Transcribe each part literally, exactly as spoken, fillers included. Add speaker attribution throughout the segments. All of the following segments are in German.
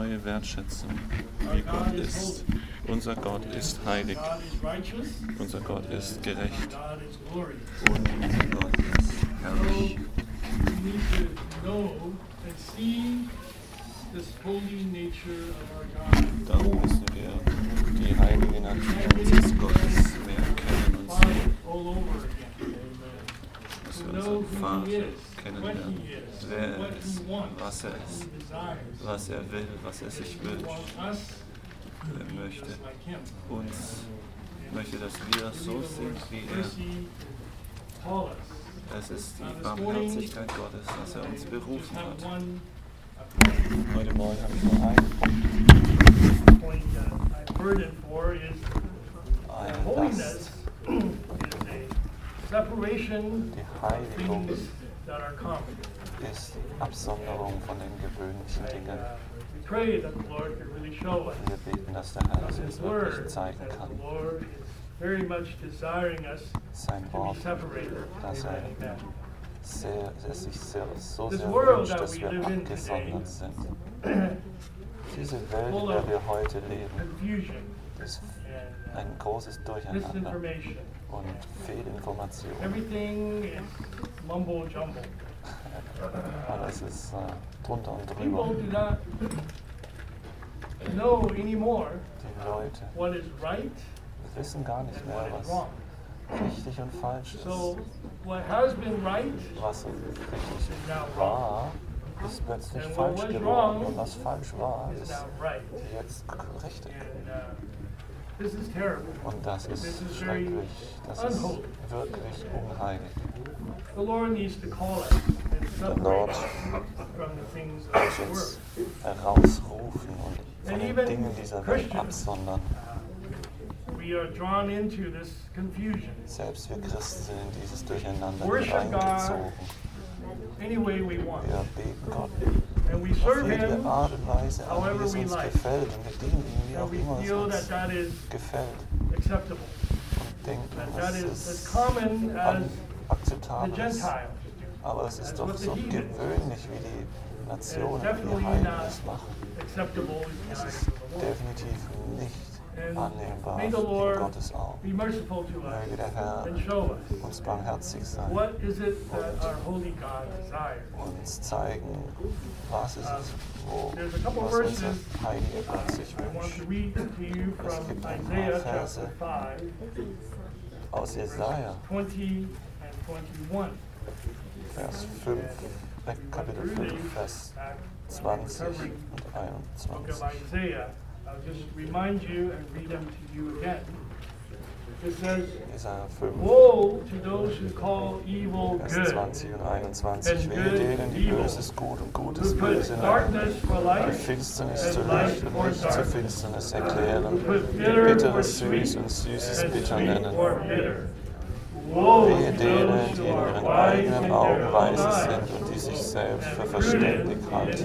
Speaker 1: neue Wertschätzung, wie Gott ist. Unser Gott ist heilig. Unser Gott ist gerecht. Und unser Gott ist herrlich. Darum müssen wir die heilige Natur unseres Gottes mehr kennen und sehen. Dass wir unseren Vater kennenlernen, wer er ist, was er ist, was er will, was er sich wünscht. Er möchte uns, möchte, dass wir so sind wie er. Es ist die Barmherzigkeit Gottes, dass er uns berufen hat. Heute Morgen habe ich nur einen Punkt. Eine Last. Die Heiligung ist Absonderung von den gewöhnlichen Dingen. Wir beten, dass der Herr es uns wirklich zeigen kann. Sein Wort, dass er sehr, es sich sehr, so sehr wünscht, dass wir abgesondert sind. Diese Welt, in der wir heute leben, ist ein großes Durcheinander und Fehlinformation. Alles ist äh, drunter und drüber. Die Leute wissen gar nicht mehr, was richtig und falsch ist. Was richtig war, ist plötzlich falsch geworden und was falsch war, ist jetzt richtig. Und das ist schrecklich, das ist wirklich unheilig. Der Lord muss uns herausrufen und von den Dingen dieser Welt absondern. Selbst wir Christen sind in dieses Durcheinander hineingezogen. Wir beten Gott auf jede Art und Weise an, wie es uns gefällt, und wir dienen ihm, wie auch immer es uns gefällt. Und denken, dass es akzeptabel ist. Aber es ist doch so gewöhnlich, wie die Nationen, die Heiden es machen. Es ist definitiv nicht annehmbar in Gottes Augen. Möge der Herr uns barmherzig sein und uns zeigen, was es ist, wo, was unser heiliger Gott sich wünscht. Es gibt ein paar Verse aus Jesaja, Vers fünf, äh, Kapitel fünf, Vers zwanzig und einundzwanzig.
Speaker 2: I'll just remind you and read them to you again. It says, woe to those who call evil
Speaker 1: Vers
Speaker 2: good,
Speaker 1: zwanzig und einundzwanzig. Wehe denen, die Böses gut und Gutes böse nennen, die Finsternis zu Licht und Licht zu Finsternis erklären, die Bitteres süß und Süßes bitter nennen. Wehe denen, die in ihren eigenen Augen weise sind und die sich selbst für verständig halten.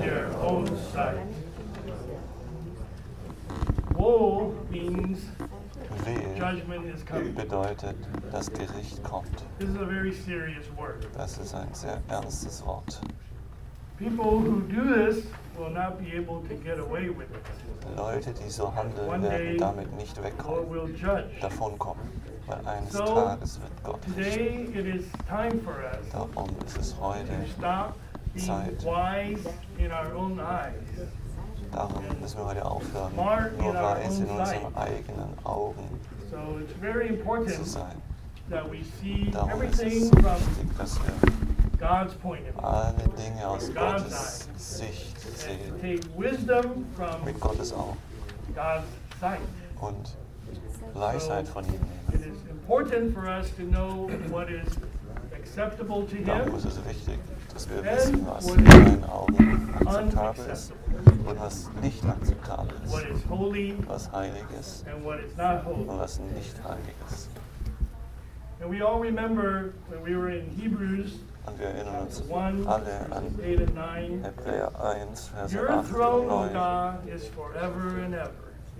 Speaker 2: Woe means
Speaker 1: Wehe
Speaker 2: judgment is coming.
Speaker 1: bedeutet, dass Gericht kommt.
Speaker 2: This is a very serious word.
Speaker 1: Das ist ein sehr ernstes Wort.
Speaker 2: People who do this will not be able to get away with it.
Speaker 1: Leute, die so handeln, werden damit nicht wegkommen,
Speaker 2: will judge.
Speaker 1: davonkommen, weil eines
Speaker 2: So,
Speaker 1: Tages wird Gott
Speaker 2: Today
Speaker 1: richten.
Speaker 2: it is time for us
Speaker 1: Darum ist es heute
Speaker 2: to stop being
Speaker 1: Zeit.
Speaker 2: wise in our own eyes.
Speaker 1: Darum müssen wir heute aufhören,
Speaker 2: Smart in
Speaker 1: nur
Speaker 2: our
Speaker 1: weise in
Speaker 2: own
Speaker 1: unseren
Speaker 2: sight.
Speaker 1: eigenen Augen
Speaker 2: So it's very
Speaker 1: zu
Speaker 2: important
Speaker 1: sein.
Speaker 2: that we see
Speaker 1: Darum ist es
Speaker 2: everything
Speaker 1: so
Speaker 2: from
Speaker 1: wichtig, dass wir
Speaker 2: God's point of view.
Speaker 1: alle Dinge aus
Speaker 2: God's
Speaker 1: Gottes
Speaker 2: eyes.
Speaker 1: Sicht
Speaker 2: And
Speaker 1: sehen,
Speaker 2: take wisdom from
Speaker 1: mit Gottes Augen
Speaker 2: God's sight.
Speaker 1: und Weisheit von ihm
Speaker 2: It
Speaker 1: nehmen.
Speaker 2: is important for us to know what is acceptable to
Speaker 1: Darum
Speaker 2: Him
Speaker 1: ist es wichtig, dass wir
Speaker 2: and
Speaker 1: wissen, was
Speaker 2: what
Speaker 1: in
Speaker 2: is
Speaker 1: seinen Augen akzeptabel ist
Speaker 2: unacceptable,
Speaker 1: und was nicht akzeptabel
Speaker 2: what
Speaker 1: ist,
Speaker 2: is holy
Speaker 1: was heilig ist
Speaker 2: and what is not
Speaker 1: und
Speaker 2: holy.
Speaker 1: was nicht heilig ist.
Speaker 2: And we all remember when we were in Hebrews
Speaker 1: Und wir erinnern uns
Speaker 2: one,
Speaker 1: alle an
Speaker 2: eight and nine.
Speaker 1: Hebräer eins, Verse
Speaker 2: Your
Speaker 1: acht und
Speaker 2: throne, O
Speaker 1: neun.
Speaker 2: God, is forever and ever.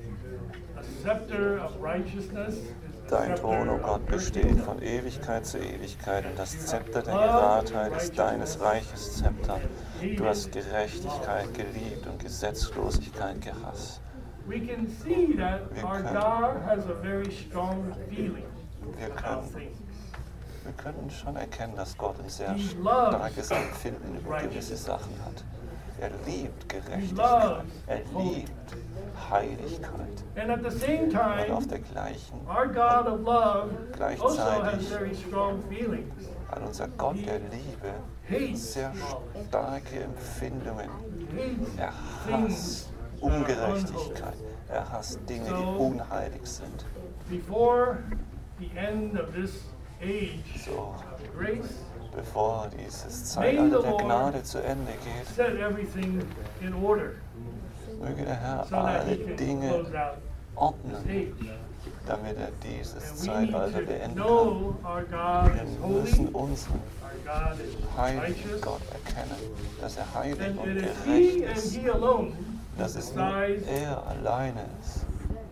Speaker 1: Dein Thron, o Gott, besteht von Ewigkeit zu Ewigkeit und das Zepter der Geradheit ist deines Reiches Zepter. Du hast Gerechtigkeit geliebt und Gesetzlosigkeit gehasst.
Speaker 2: We can see that our God has a very strong feeling about things.
Speaker 1: Wir können schon erkennen, dass Gott ein sehr starkes Empfinden über gewisse Sachen hat. Er liebt Gerechtigkeit, er liebt Heiligkeit.
Speaker 2: And at the same time,
Speaker 1: und auf der gleichen,
Speaker 2: our God of love also has
Speaker 1: gleichzeitig
Speaker 2: very strong feelings.
Speaker 1: hat unser Gott der Liebe sehr starke Empfindungen. Er hasst Ungerechtigkeit. Er hasst Dinge, die unheilig sind.
Speaker 2: Before the end of this age,
Speaker 1: so,
Speaker 2: grace,
Speaker 1: bevor dieses Zeitalter der Gnade zu Ende geht,
Speaker 2: set everything in order,
Speaker 1: möge der Herr
Speaker 2: so
Speaker 1: alle Dinge ordnen, damit er dieses Zeitalter beenden kann. Wir müssen unseren heiligen Gott erkennen, dass er heilig und gerecht ist, dass es nur er alleine ist.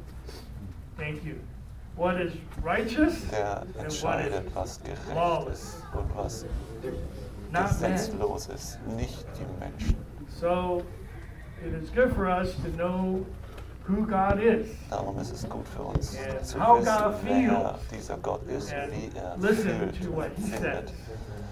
Speaker 2: Thank you. What is righteous
Speaker 1: der entscheidet, was gerecht ist und was gesetzlos ist, nicht die Menschen.
Speaker 2: So, it is good for us to know who God is.
Speaker 1: Darum ist es gut für uns
Speaker 2: And
Speaker 1: zu
Speaker 2: how
Speaker 1: wissen,
Speaker 2: God
Speaker 1: wer dieser Gott ist und wie er
Speaker 2: listen
Speaker 1: fühlt
Speaker 2: to what
Speaker 1: und
Speaker 2: he
Speaker 1: findet.
Speaker 2: says.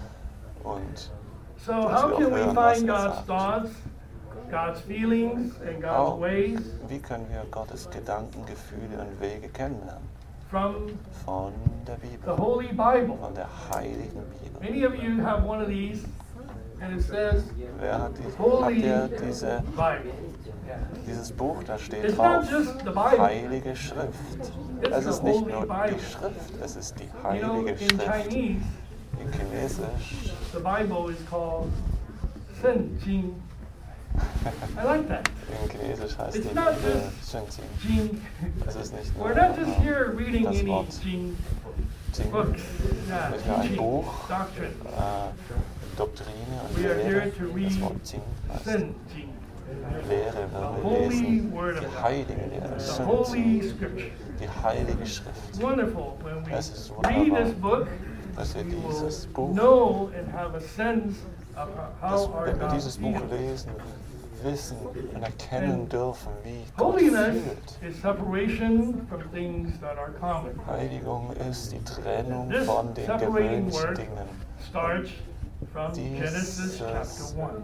Speaker 1: Und
Speaker 2: So
Speaker 1: dass
Speaker 2: how
Speaker 1: wir
Speaker 2: can
Speaker 1: auch
Speaker 2: we
Speaker 1: hören, was
Speaker 2: find
Speaker 1: er
Speaker 2: God's
Speaker 1: sagt.
Speaker 2: thoughts, God's feelings, and God's
Speaker 1: How,
Speaker 2: ways?
Speaker 1: wie können wir Gottes Gedanken, Gefühle und Wege kennenlernen?
Speaker 2: From
Speaker 1: Von der Bibel,
Speaker 2: the Holy Bible.
Speaker 1: von der heiligen Bibel.
Speaker 2: Many of you have one of these, and it says
Speaker 1: Wer hat, die,
Speaker 2: Holy
Speaker 1: habt ihr diese,
Speaker 2: Bible.
Speaker 1: dieses Buch, da steht
Speaker 2: It's
Speaker 1: drauf,
Speaker 2: not just the Bible.
Speaker 1: Heilige Schrift.
Speaker 2: It's
Speaker 1: Es
Speaker 2: the
Speaker 1: ist nicht
Speaker 2: Holy
Speaker 1: nur
Speaker 2: Bible.
Speaker 1: die Schrift, es ist die
Speaker 2: You know,
Speaker 1: heilige
Speaker 2: in
Speaker 1: Schrift.
Speaker 2: Chinese,
Speaker 1: In Chinesisch,
Speaker 2: the Bible is called Sen Jing. I like that.
Speaker 1: in Chinesisch heißt
Speaker 2: It's
Speaker 1: die
Speaker 2: not
Speaker 1: Bibel
Speaker 2: just
Speaker 1: Shenzhen.
Speaker 2: Jing.
Speaker 1: Es ist nicht nur
Speaker 2: We're not just here reading
Speaker 1: das
Speaker 2: any
Speaker 1: Wort
Speaker 2: Jing
Speaker 1: Jing,
Speaker 2: books. Yeah,
Speaker 1: nicht nur ein
Speaker 2: teaching,
Speaker 1: Buch,
Speaker 2: doctrine.
Speaker 1: äh, Doktrine und
Speaker 2: We are here
Speaker 1: Lehre.
Speaker 2: to
Speaker 1: Das
Speaker 2: read
Speaker 1: Wort Jing heißt
Speaker 2: Sen Jing,
Speaker 1: Lehre,
Speaker 2: the
Speaker 1: wenn wir
Speaker 2: holy
Speaker 1: lesen,
Speaker 2: word of
Speaker 1: die
Speaker 2: God,
Speaker 1: heilige Lehre,
Speaker 2: the
Speaker 1: Shenzhen,
Speaker 2: holy scripture.
Speaker 1: die heilige Schrift.
Speaker 2: It's wonderful when we
Speaker 1: Es ist
Speaker 2: read
Speaker 1: wunderbar,
Speaker 2: this book.
Speaker 1: dass wir
Speaker 2: We
Speaker 1: dieses
Speaker 2: will
Speaker 1: Buch,
Speaker 2: know and have a sense of
Speaker 1: dass,
Speaker 2: how our
Speaker 1: wenn wir
Speaker 2: God
Speaker 1: dieses Buch
Speaker 2: feels.
Speaker 1: lesen, wissen und erkennen dürfen, wie Gott
Speaker 2: Holiness
Speaker 1: fühlt.
Speaker 2: is separation from things that are common.
Speaker 1: Heiligung ist die Trennung
Speaker 2: This
Speaker 1: von den
Speaker 2: separating
Speaker 1: gewöhnlichen
Speaker 2: word
Speaker 1: Dingen.
Speaker 2: starts from
Speaker 1: Dieses
Speaker 2: Genesis chapter one.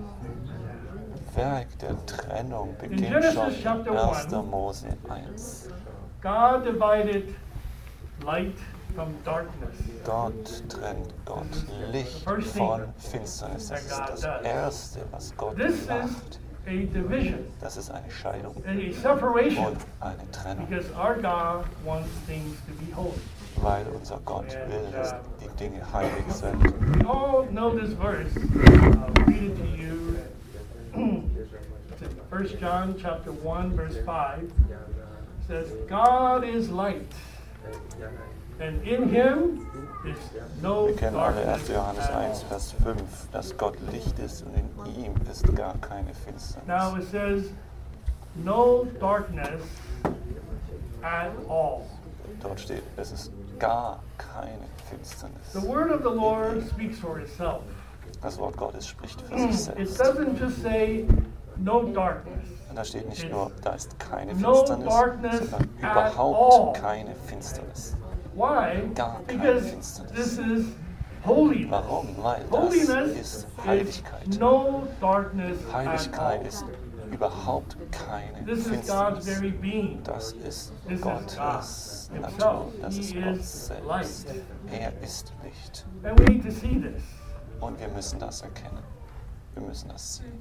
Speaker 1: Werk der Trennung beginnt
Speaker 2: Genesis
Speaker 1: schon in
Speaker 2: chapter
Speaker 1: erster
Speaker 2: one.
Speaker 1: Mose eins.
Speaker 2: God divided light from darkness.
Speaker 1: Dort trennt Gott Licht
Speaker 2: first thing
Speaker 1: von Finsternis. Das ist
Speaker 2: that God
Speaker 1: das
Speaker 2: does.
Speaker 1: Erste, was Gott
Speaker 2: This is
Speaker 1: macht.
Speaker 2: a division
Speaker 1: Das ist eine Scheidung
Speaker 2: and a separation
Speaker 1: und eine Trennung,
Speaker 2: because our God wants things to be holy.
Speaker 1: weil unser Gott
Speaker 2: And,
Speaker 1: will, dass
Speaker 2: uh,
Speaker 1: die Dinge heilig sind.
Speaker 2: We all know this verse. I'll read it to you. It's in First John chapter one, verse five. It says, God is light, and in him is no
Speaker 1: Wir kennen alle
Speaker 2: darkness
Speaker 1: erster Johannes
Speaker 2: at all.
Speaker 1: eins, Vers fünf, dass Gott Licht ist und in ihm ist gar keine Finsternis.
Speaker 2: Now it says, no darkness at all.
Speaker 1: Dort steht, es ist gar keine Finsternis.
Speaker 2: The word of the Lord speaks for itself.
Speaker 1: Das Wort Gottes spricht für sich
Speaker 2: It
Speaker 1: selbst.
Speaker 2: doesn't just say no darkness.
Speaker 1: Und da steht nicht nur, da ist keine
Speaker 2: No
Speaker 1: Finsternis,
Speaker 2: darkness
Speaker 1: sondern
Speaker 2: at
Speaker 1: überhaupt
Speaker 2: all.
Speaker 1: keine Finsternis.
Speaker 2: Why?
Speaker 1: Gar keine
Speaker 2: Because
Speaker 1: Finsternis.
Speaker 2: this is holiness.
Speaker 1: Warum? Weil das
Speaker 2: Holiness
Speaker 1: ist
Speaker 2: is
Speaker 1: Heiligkeit.
Speaker 2: no darkness at
Speaker 1: Heiligkeit
Speaker 2: all.
Speaker 1: ist überhaupt keine
Speaker 2: This is God's
Speaker 1: Finsternis.
Speaker 2: very being.
Speaker 1: Das ist
Speaker 2: This is
Speaker 1: Gottes
Speaker 2: God
Speaker 1: Natur.
Speaker 2: himself.
Speaker 1: Das
Speaker 2: He
Speaker 1: ist Gott
Speaker 2: is
Speaker 1: selbst.
Speaker 2: light.
Speaker 1: Er ist Licht.
Speaker 2: And we need to see this.
Speaker 1: Und wir müssen das erkennen. Wir müssen das sehen.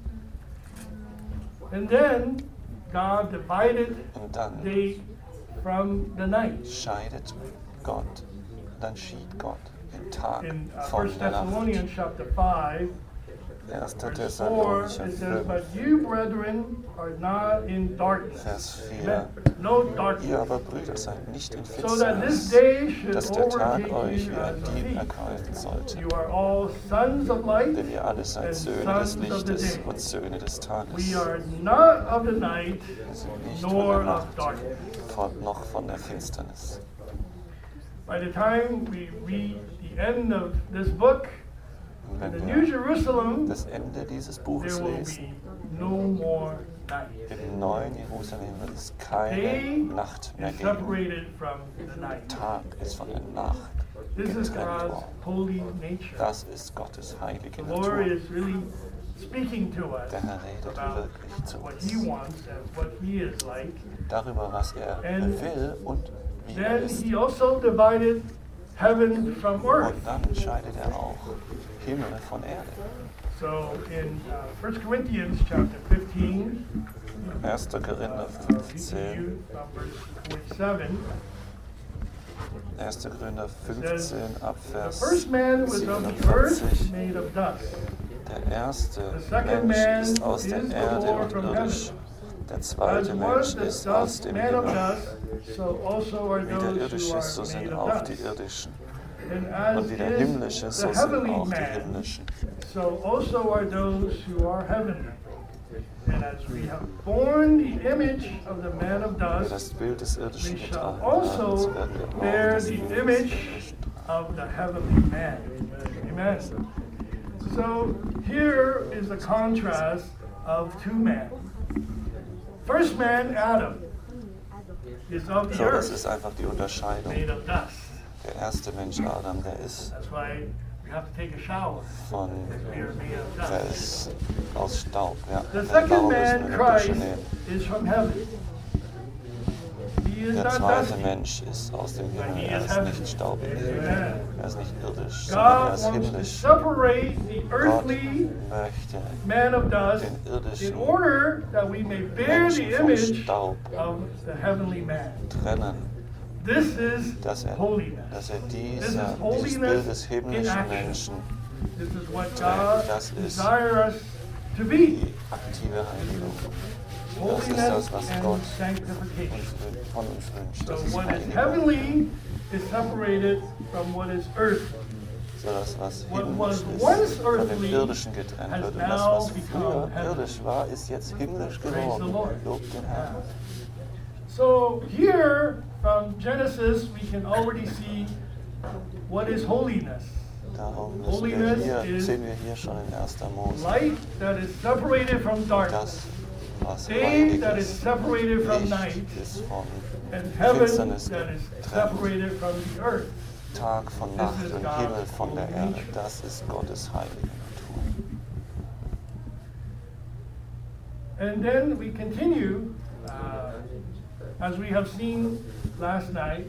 Speaker 2: And then God divided
Speaker 1: Und dann
Speaker 2: day from the night.
Speaker 1: scheidet Gott, dann schied Gott den Tag
Speaker 2: In uh,
Speaker 1: von
Speaker 2: First
Speaker 1: der Nacht.
Speaker 2: Thessalonians chapter five,
Speaker 1: erster
Speaker 2: Verse four,
Speaker 1: Thessalonicher
Speaker 2: it says,
Speaker 1: fünf,
Speaker 2: but you, brethren, are not in darkness.
Speaker 1: Vers
Speaker 2: Amen.
Speaker 1: vier.
Speaker 2: No
Speaker 1: Ihr
Speaker 2: darkness.
Speaker 1: aber, Brüder, seid nicht in
Speaker 2: So that this
Speaker 1: Finsternis,
Speaker 2: day should
Speaker 1: dass der Tag
Speaker 2: overtake
Speaker 1: euch
Speaker 2: you
Speaker 1: wie ein
Speaker 2: as a
Speaker 1: Dieb
Speaker 2: thief.
Speaker 1: ergreifen sollte.
Speaker 2: You are all sons of light
Speaker 1: Denn ihr alle seid
Speaker 2: and
Speaker 1: Söhne des
Speaker 2: sons of the
Speaker 1: Lichtes
Speaker 2: day.
Speaker 1: und Söhne des Tages.
Speaker 2: We are not of the night,
Speaker 1: Wir sind nicht von
Speaker 2: nor
Speaker 1: der
Speaker 2: of
Speaker 1: Nacht,
Speaker 2: darkness.
Speaker 1: von, noch von der Finsternis.
Speaker 2: By the time we read the end of this book,
Speaker 1: Und
Speaker 2: in the
Speaker 1: wenn
Speaker 2: New
Speaker 1: wir
Speaker 2: Jerusalem,
Speaker 1: das Ende dieses
Speaker 2: there
Speaker 1: Buches
Speaker 2: will
Speaker 1: lesen,
Speaker 2: be no more night.
Speaker 1: im neuen Jerusalem wird es keine
Speaker 2: Day
Speaker 1: Nacht mehr
Speaker 2: is
Speaker 1: geben.
Speaker 2: separated from the night.
Speaker 1: Tag ist von der Nacht
Speaker 2: This is
Speaker 1: getrennt
Speaker 2: God's
Speaker 1: worden.
Speaker 2: holy nature.
Speaker 1: Das ist Gottes heilige
Speaker 2: The Lord
Speaker 1: Natur.
Speaker 2: is really speaking to us
Speaker 1: Der Herr redet
Speaker 2: about
Speaker 1: wirklich zu
Speaker 2: what
Speaker 1: uns
Speaker 2: He wants and what He is like.
Speaker 1: darüber, was er
Speaker 2: And
Speaker 1: will und wie er
Speaker 2: Then
Speaker 1: ist.
Speaker 2: He also divided heaven from earth.
Speaker 1: Und dann scheidet er auch Himmel von Erde.
Speaker 2: So in uh, First Corinthians chapter fifteen,
Speaker 1: erster
Speaker 2: uh,
Speaker 1: Korinther
Speaker 2: uh, you can
Speaker 1: fünfzehn,
Speaker 2: use, uh, verse forty-seven.
Speaker 1: erster Korinther fünfzehn ab
Speaker 2: The
Speaker 1: Vers
Speaker 2: first man was of the earth,
Speaker 1: siebenundvierzig.
Speaker 2: made of dust.
Speaker 1: Der erste
Speaker 2: The second
Speaker 1: Mensch
Speaker 2: man
Speaker 1: ist aus
Speaker 2: is
Speaker 1: der
Speaker 2: the
Speaker 1: Erde
Speaker 2: Lord
Speaker 1: und
Speaker 2: from
Speaker 1: irdisch.
Speaker 2: heaven.
Speaker 1: Der
Speaker 2: As
Speaker 1: zweite
Speaker 2: was
Speaker 1: Mensch
Speaker 2: the
Speaker 1: ist aus
Speaker 2: dust,
Speaker 1: dem
Speaker 2: man of
Speaker 1: Himmel.
Speaker 2: dust, so also are
Speaker 1: Wie der
Speaker 2: those who
Speaker 1: irdische, so
Speaker 2: are
Speaker 1: sind
Speaker 2: made
Speaker 1: auch
Speaker 2: of
Speaker 1: die
Speaker 2: dust.
Speaker 1: irdischen.
Speaker 2: And as
Speaker 1: Und wie der
Speaker 2: is
Speaker 1: himmlische,
Speaker 2: the
Speaker 1: so sind
Speaker 2: heavenly
Speaker 1: auch die
Speaker 2: man,
Speaker 1: himmlischen.
Speaker 2: so also are those who are heavenly. And as we have borne the image of the man of
Speaker 1: Wer
Speaker 2: dust,
Speaker 1: das Bild des
Speaker 2: we
Speaker 1: Irdischen
Speaker 2: shall
Speaker 1: getragen haben,
Speaker 2: also
Speaker 1: so werden wir auch
Speaker 2: bear
Speaker 1: das
Speaker 2: the
Speaker 1: Bild des
Speaker 2: image
Speaker 1: Irdischen tragen.
Speaker 2: of the heavenly man. Amen. So here is a contrast of two men. First man, Adam, is of the
Speaker 1: So, das
Speaker 2: earth,
Speaker 1: ist einfach die Unterscheidung.
Speaker 2: made of dust.
Speaker 1: Der erste Mensch, Adam, der ist
Speaker 2: That's why we have to take a shower.
Speaker 1: von,
Speaker 2: We are made of
Speaker 1: der
Speaker 2: dust.
Speaker 1: ist aus Staub. Ja.
Speaker 2: The
Speaker 1: Und
Speaker 2: second
Speaker 1: darum müssen wir
Speaker 2: man,
Speaker 1: eine
Speaker 2: Christ,
Speaker 1: Dusche nehmen.
Speaker 2: is from heaven. He is
Speaker 1: Der
Speaker 2: not
Speaker 1: zweite
Speaker 2: dusty.
Speaker 1: Mensch ist aus dem
Speaker 2: But
Speaker 1: Himmel.
Speaker 2: he
Speaker 1: Er
Speaker 2: is
Speaker 1: ist
Speaker 2: heavenly.
Speaker 1: nicht staubig.
Speaker 2: Amen.
Speaker 1: Er ist nicht irdisch, sondern er
Speaker 2: God
Speaker 1: ist
Speaker 2: wants to
Speaker 1: himmlisch.
Speaker 2: separate the
Speaker 1: Gott
Speaker 2: earthly
Speaker 1: möchte
Speaker 2: man of dust
Speaker 1: den
Speaker 2: in
Speaker 1: irdischen
Speaker 2: order that we may bear the
Speaker 1: Menschen vom
Speaker 2: image
Speaker 1: Staub
Speaker 2: of the heavenly man.
Speaker 1: trennen,
Speaker 2: This is
Speaker 1: dass er,
Speaker 2: holiness.
Speaker 1: dass er
Speaker 2: This
Speaker 1: diese,
Speaker 2: is
Speaker 1: dieses
Speaker 2: holiness
Speaker 1: Bild des
Speaker 2: in
Speaker 1: himmlischen
Speaker 2: action.
Speaker 1: Menschen,
Speaker 2: This is what
Speaker 1: Das
Speaker 2: God
Speaker 1: ist
Speaker 2: desires us to be.
Speaker 1: die aktive Heiligung, das ist
Speaker 2: Holiness
Speaker 1: das, was
Speaker 2: and
Speaker 1: Gott
Speaker 2: sanctification.
Speaker 1: uns, von uns wünscht.
Speaker 2: So
Speaker 1: Das ist
Speaker 2: what is
Speaker 1: Heiligung.
Speaker 2: heavenly is separated from what is earthly.
Speaker 1: So das, was
Speaker 2: What
Speaker 1: himmlisch
Speaker 2: was
Speaker 1: ist,
Speaker 2: once
Speaker 1: von dem
Speaker 2: earthly
Speaker 1: Irdischen getrennt
Speaker 2: has
Speaker 1: wird. Und das,
Speaker 2: now
Speaker 1: was
Speaker 2: become
Speaker 1: früher
Speaker 2: heavenly.
Speaker 1: irdisch war, ist jetzt himmlisch
Speaker 2: Praise the
Speaker 1: geworden.
Speaker 2: Lord.
Speaker 1: Lob den Herrn.
Speaker 2: So here from Genesis we can already see what is holiness.
Speaker 1: Darum müssen wir
Speaker 2: Holiness
Speaker 1: hier,
Speaker 2: is
Speaker 1: sehen wir hier schon in erster Mose,
Speaker 2: Light that is separated from darkness.
Speaker 1: das, was
Speaker 2: Day
Speaker 1: heilig
Speaker 2: that is
Speaker 1: ist,
Speaker 2: separated from
Speaker 1: Licht
Speaker 2: night.
Speaker 1: ist von
Speaker 2: And heaven
Speaker 1: Finsternis
Speaker 2: that is
Speaker 1: getrennt.
Speaker 2: separated from the earth.
Speaker 1: Tag von
Speaker 2: This
Speaker 1: Nacht
Speaker 2: is
Speaker 1: und
Speaker 2: God's
Speaker 1: Himmel von der
Speaker 2: holy
Speaker 1: Erde.
Speaker 2: nature.
Speaker 1: Das ist Gottes heilige Natur.
Speaker 2: And then we continue, uh, as we have seen last night,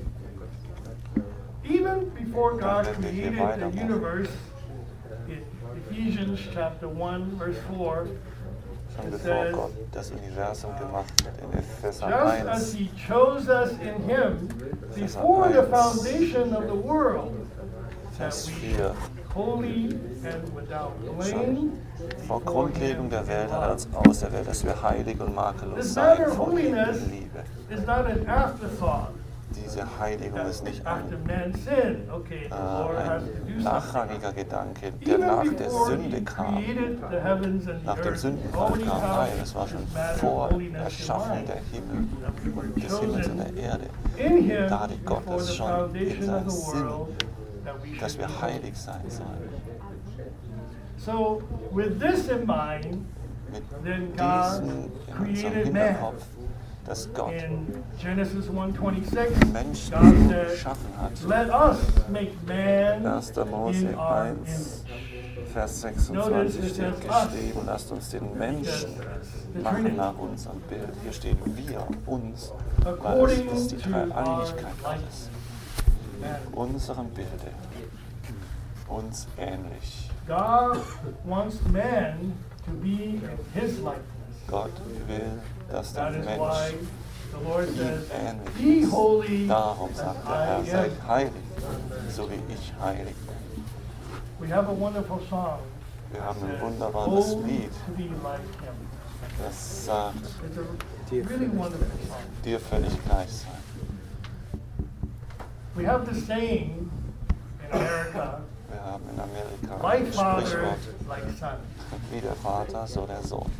Speaker 2: even before God
Speaker 1: Dann werden wir hier
Speaker 2: created the
Speaker 1: weitermachen.
Speaker 2: universe, in Ephesians chapter one, verse four,
Speaker 1: Schon
Speaker 2: it
Speaker 1: bevor
Speaker 2: says,
Speaker 1: Gott das Universum gemacht hat, in Epheser
Speaker 2: just as
Speaker 1: eins,
Speaker 2: he chose us in him before the foundation of the world, that
Speaker 1: Vers
Speaker 2: we
Speaker 1: vier.
Speaker 2: holy and without blame
Speaker 1: Vor
Speaker 2: before him
Speaker 1: Grundlegung der
Speaker 2: in
Speaker 1: Welt hat er
Speaker 2: love.
Speaker 1: uns auserwählt, dass wir heilig und makellos
Speaker 2: This
Speaker 1: sein
Speaker 2: matter of
Speaker 1: vor ihm
Speaker 2: holiness
Speaker 1: in Liebe.
Speaker 2: is not an afterthought.
Speaker 1: Diese Heiligung ist nicht
Speaker 2: After
Speaker 1: ein,
Speaker 2: man sinned, okay, the Lord
Speaker 1: äh,
Speaker 2: has to do
Speaker 1: ein
Speaker 2: something.
Speaker 1: nachrangiger Gedanke, der
Speaker 2: Even
Speaker 1: nach der
Speaker 2: before
Speaker 1: Sünde
Speaker 2: he
Speaker 1: kam.
Speaker 2: created the heavens and the
Speaker 1: Nach dem
Speaker 2: earth,
Speaker 1: Sündenfall
Speaker 2: already
Speaker 1: kam.
Speaker 2: found
Speaker 1: Nein, es war schon
Speaker 2: this matter of
Speaker 1: vor
Speaker 2: holiness in
Speaker 1: Erschaffung
Speaker 2: mind.
Speaker 1: der Himmel
Speaker 2: That we were
Speaker 1: und des Himmels und
Speaker 2: chosen
Speaker 1: der Erde.
Speaker 2: in him
Speaker 1: Da hatte Gott
Speaker 2: before
Speaker 1: es
Speaker 2: the
Speaker 1: schon in
Speaker 2: foundation of
Speaker 1: seinem
Speaker 2: the
Speaker 1: Sinn,
Speaker 2: world that we
Speaker 1: dass
Speaker 2: should
Speaker 1: wir
Speaker 2: be
Speaker 1: heilig sein sollen.
Speaker 2: So, with this in mind,
Speaker 1: Mit
Speaker 2: then God
Speaker 1: diesem in unserem
Speaker 2: created man.
Speaker 1: Hinterkopf, dass Gott
Speaker 2: In Genesis one twenty-six,
Speaker 1: den Menschen
Speaker 2: God
Speaker 1: so
Speaker 2: said,
Speaker 1: geschaffen hat.
Speaker 2: let us make man
Speaker 1: erster Mose
Speaker 2: in our
Speaker 1: eins,
Speaker 2: image.
Speaker 1: Vers sechsundzwanzig
Speaker 2: Notice it
Speaker 1: steht
Speaker 2: says us.
Speaker 1: geschrieben, lasst uns den Menschen
Speaker 2: The
Speaker 1: machen
Speaker 2: Trinity.
Speaker 1: nach unserem Bild. Hier steht wir, uns, weil
Speaker 2: According
Speaker 1: es ist die
Speaker 2: to our
Speaker 1: Dreieinigkeit
Speaker 2: likeness.
Speaker 1: Gottes. Unserem Bilde, uns ähnlich.
Speaker 2: God wants man to be in his likeness.
Speaker 1: Gott will, dass der
Speaker 2: That is why
Speaker 1: Mensch
Speaker 2: the Lord
Speaker 1: ihm
Speaker 2: says,
Speaker 1: ähnlich
Speaker 2: be
Speaker 1: ist.
Speaker 2: holy
Speaker 1: Darum
Speaker 2: as
Speaker 1: sagt der
Speaker 2: I
Speaker 1: Herr,
Speaker 2: am.
Speaker 1: seid heilig, so wie ich heilig bin.
Speaker 2: We have a wonderful song
Speaker 1: Wir haben ein wunderbares Lied, das sagt, dir völlig, dir völlig gleich sein.
Speaker 2: We have this saying in America,
Speaker 1: wir haben in Amerika
Speaker 2: like
Speaker 1: ein
Speaker 2: father,
Speaker 1: Sprichwort,
Speaker 2: like son.
Speaker 1: Wie der Vater, so der Sohn.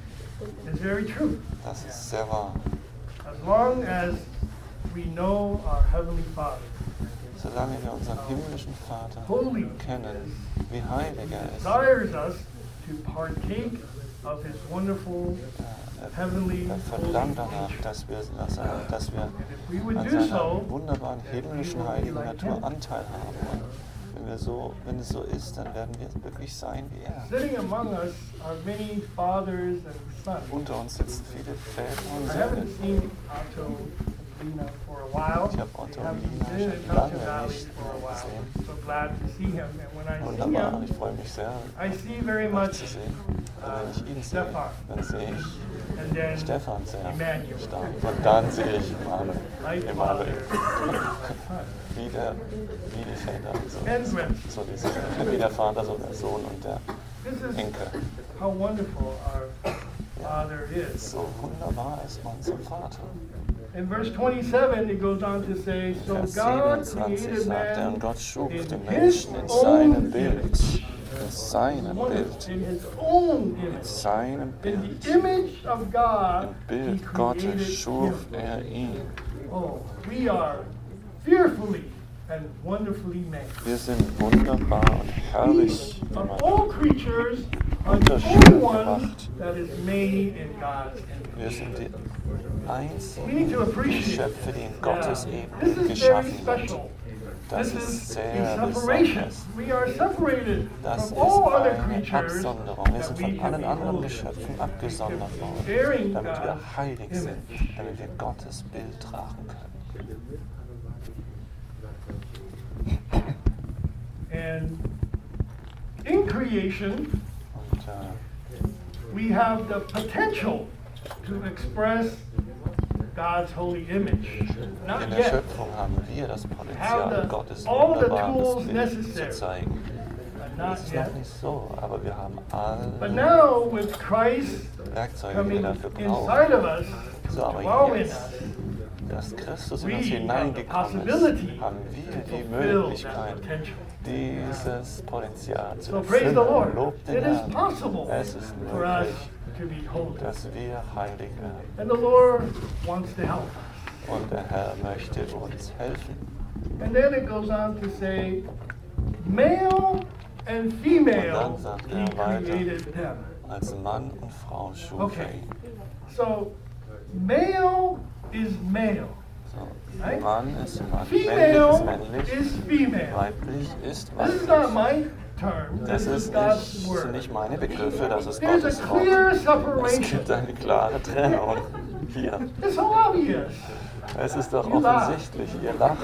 Speaker 2: It's very true.
Speaker 1: Das ist sehr wahr.
Speaker 2: As long as we know our Heavenly Father,
Speaker 1: solange wir unseren himmlischen Vater
Speaker 2: holy
Speaker 1: kennen, wie heilig er ist,
Speaker 2: desires us to partake of His wonderful heavenly
Speaker 1: er verlangt danach, dass wir, dass er, dass wir an
Speaker 2: so,
Speaker 1: seiner wunderbaren himmlischen heiligen Natur Anteil haben. Und wenn, wir so, wenn es so ist, dann werden wir wirklich sein wie er.
Speaker 2: Sitting among us are many fathers and sons.
Speaker 1: Unter uns sitzen viele Väter und
Speaker 2: I
Speaker 1: Söhne.
Speaker 2: haven't seen Otto and Lina for a while.
Speaker 1: Ich habe Otto
Speaker 2: We
Speaker 1: und
Speaker 2: haven't
Speaker 1: Lina
Speaker 2: been in
Speaker 1: schon
Speaker 2: Country
Speaker 1: lange
Speaker 2: Valley
Speaker 1: nicht
Speaker 2: for a while.
Speaker 1: gesehen.
Speaker 2: So glad to see him. And when I see
Speaker 1: Wunderbar,
Speaker 2: him,
Speaker 1: ich freue mich sehr,
Speaker 2: I see very
Speaker 1: euch
Speaker 2: much
Speaker 1: zu sehen. Und wenn ich ihn sehe,
Speaker 2: Stefan.
Speaker 1: dann sehe ich
Speaker 2: And then
Speaker 1: Stefan sehr
Speaker 2: Emmanuel.
Speaker 1: stark. Und dann sehe ich Emanuel.
Speaker 2: like
Speaker 1: Emanuel.
Speaker 2: father,
Speaker 1: Wie, der, wie die Väter und so.
Speaker 2: and grandson.
Speaker 1: So diese, wie der Vater, so der Sohn und der
Speaker 2: This is
Speaker 1: Enkel.
Speaker 2: how wonderful our Father is.
Speaker 1: So wunderbar ist unser Vater.
Speaker 2: In verse twenty-seven, it goes on to say, so
Speaker 1: Vers
Speaker 2: God
Speaker 1: siebenundzwanzig
Speaker 2: created
Speaker 1: sagt er,
Speaker 2: man
Speaker 1: und Gott schuf
Speaker 2: in
Speaker 1: den
Speaker 2: his
Speaker 1: Menschen in
Speaker 2: own
Speaker 1: seinem Bild.
Speaker 2: image.
Speaker 1: In seinem Bild.
Speaker 2: In his own
Speaker 1: In
Speaker 2: image.
Speaker 1: seinem
Speaker 2: In
Speaker 1: Bild.
Speaker 2: the image of God,
Speaker 1: Im
Speaker 2: he
Speaker 1: Bild Gottes
Speaker 2: created
Speaker 1: schuf
Speaker 2: him.
Speaker 1: er ihn.
Speaker 2: Oh, we are fearfully and wonderfully made.
Speaker 1: Wir sind wunderbar und herrlich
Speaker 2: Of
Speaker 1: gemacht.
Speaker 2: all creatures, are
Speaker 1: Unter
Speaker 2: the
Speaker 1: Schöpfung
Speaker 2: only one
Speaker 1: gemacht.
Speaker 2: that is made in God's
Speaker 1: Wir
Speaker 2: image.
Speaker 1: sind die
Speaker 2: We need
Speaker 1: einzigen
Speaker 2: to appreciate
Speaker 1: Geschöpfe, die in
Speaker 2: Yeah.
Speaker 1: Gottes
Speaker 2: This
Speaker 1: Ebenbild
Speaker 2: is very
Speaker 1: geschaffen sind.
Speaker 2: special.
Speaker 1: Das
Speaker 2: This
Speaker 1: ist
Speaker 2: is
Speaker 1: sehr
Speaker 2: a separation.
Speaker 1: besonders.
Speaker 2: We are separated
Speaker 1: Das
Speaker 2: from
Speaker 1: ist
Speaker 2: all other
Speaker 1: eine
Speaker 2: creatures
Speaker 1: Absonderung. Wir
Speaker 2: that
Speaker 1: sind
Speaker 2: we
Speaker 1: von
Speaker 2: can
Speaker 1: allen anderen
Speaker 2: behold.
Speaker 1: Geschöpfen abgesondert worden,
Speaker 2: Bearing
Speaker 1: damit wir
Speaker 2: God's
Speaker 1: heilig sind,
Speaker 2: image.
Speaker 1: damit wir Gottes Bild tragen können.
Speaker 2: And in creation,
Speaker 1: Und äh,
Speaker 2: we have the potential to express God's holy image. Not
Speaker 1: in der
Speaker 2: yet,
Speaker 1: Schöpfung haben wir das
Speaker 2: Have
Speaker 1: Potenzial,
Speaker 2: the-
Speaker 1: Gottes
Speaker 2: all the
Speaker 1: wunderbares
Speaker 2: tools
Speaker 1: Bild
Speaker 2: necessary.
Speaker 1: zu zeigen.
Speaker 2: but not
Speaker 1: Das ist
Speaker 2: yet.
Speaker 1: noch nicht so, aber wir haben
Speaker 2: But
Speaker 1: alle
Speaker 2: now with Christ
Speaker 1: Werkzeuge, die
Speaker 2: coming
Speaker 1: wir dafür
Speaker 2: inside
Speaker 1: brauchen.
Speaker 2: of us,
Speaker 1: So,
Speaker 2: to
Speaker 1: aber
Speaker 2: dwell in
Speaker 1: jetzt,
Speaker 2: us,
Speaker 1: dass Christus in
Speaker 2: we
Speaker 1: uns
Speaker 2: have the
Speaker 1: hineingekommen
Speaker 2: possibility
Speaker 1: ist, haben wir
Speaker 2: to
Speaker 1: die
Speaker 2: fulfill that
Speaker 1: Möglichkeit,
Speaker 2: potential.
Speaker 1: dieses Potenzial zu
Speaker 2: So praise the
Speaker 1: erfüllen.
Speaker 2: Lord.
Speaker 1: Lobt den
Speaker 2: It is
Speaker 1: Herrn.
Speaker 2: possible
Speaker 1: Es ist
Speaker 2: for us
Speaker 1: möglich,
Speaker 2: to be holy.
Speaker 1: dass wir heilig werden.
Speaker 2: And the Lord wants to help us.
Speaker 1: Und der Herr möchte uns helfen.
Speaker 2: And then it goes on to say, male and female,
Speaker 1: Und dann sagt
Speaker 2: he
Speaker 1: er weiter,
Speaker 2: created them.
Speaker 1: Als Mann und Frau schuf er
Speaker 2: Okay.
Speaker 1: ihn.
Speaker 2: So, male is male.
Speaker 1: So,
Speaker 2: Right?
Speaker 1: Mann ist Mann, männlich ist
Speaker 2: Female
Speaker 1: männlich,
Speaker 2: is female.
Speaker 1: weiblich ist
Speaker 2: This is not
Speaker 1: weiblich.
Speaker 2: my term.
Speaker 1: Das
Speaker 2: This is
Speaker 1: ist
Speaker 2: God's
Speaker 1: nicht,
Speaker 2: word.
Speaker 1: sind nicht meine Begriffe, das ist
Speaker 2: There's
Speaker 1: Gottes
Speaker 2: a
Speaker 1: Wort.
Speaker 2: clear
Speaker 1: Es
Speaker 2: separation.
Speaker 1: gibt eine klare Trennung hier.
Speaker 2: It's so obvious.
Speaker 1: Es ist doch
Speaker 2: You laugh.
Speaker 1: offensichtlich, ihr lacht.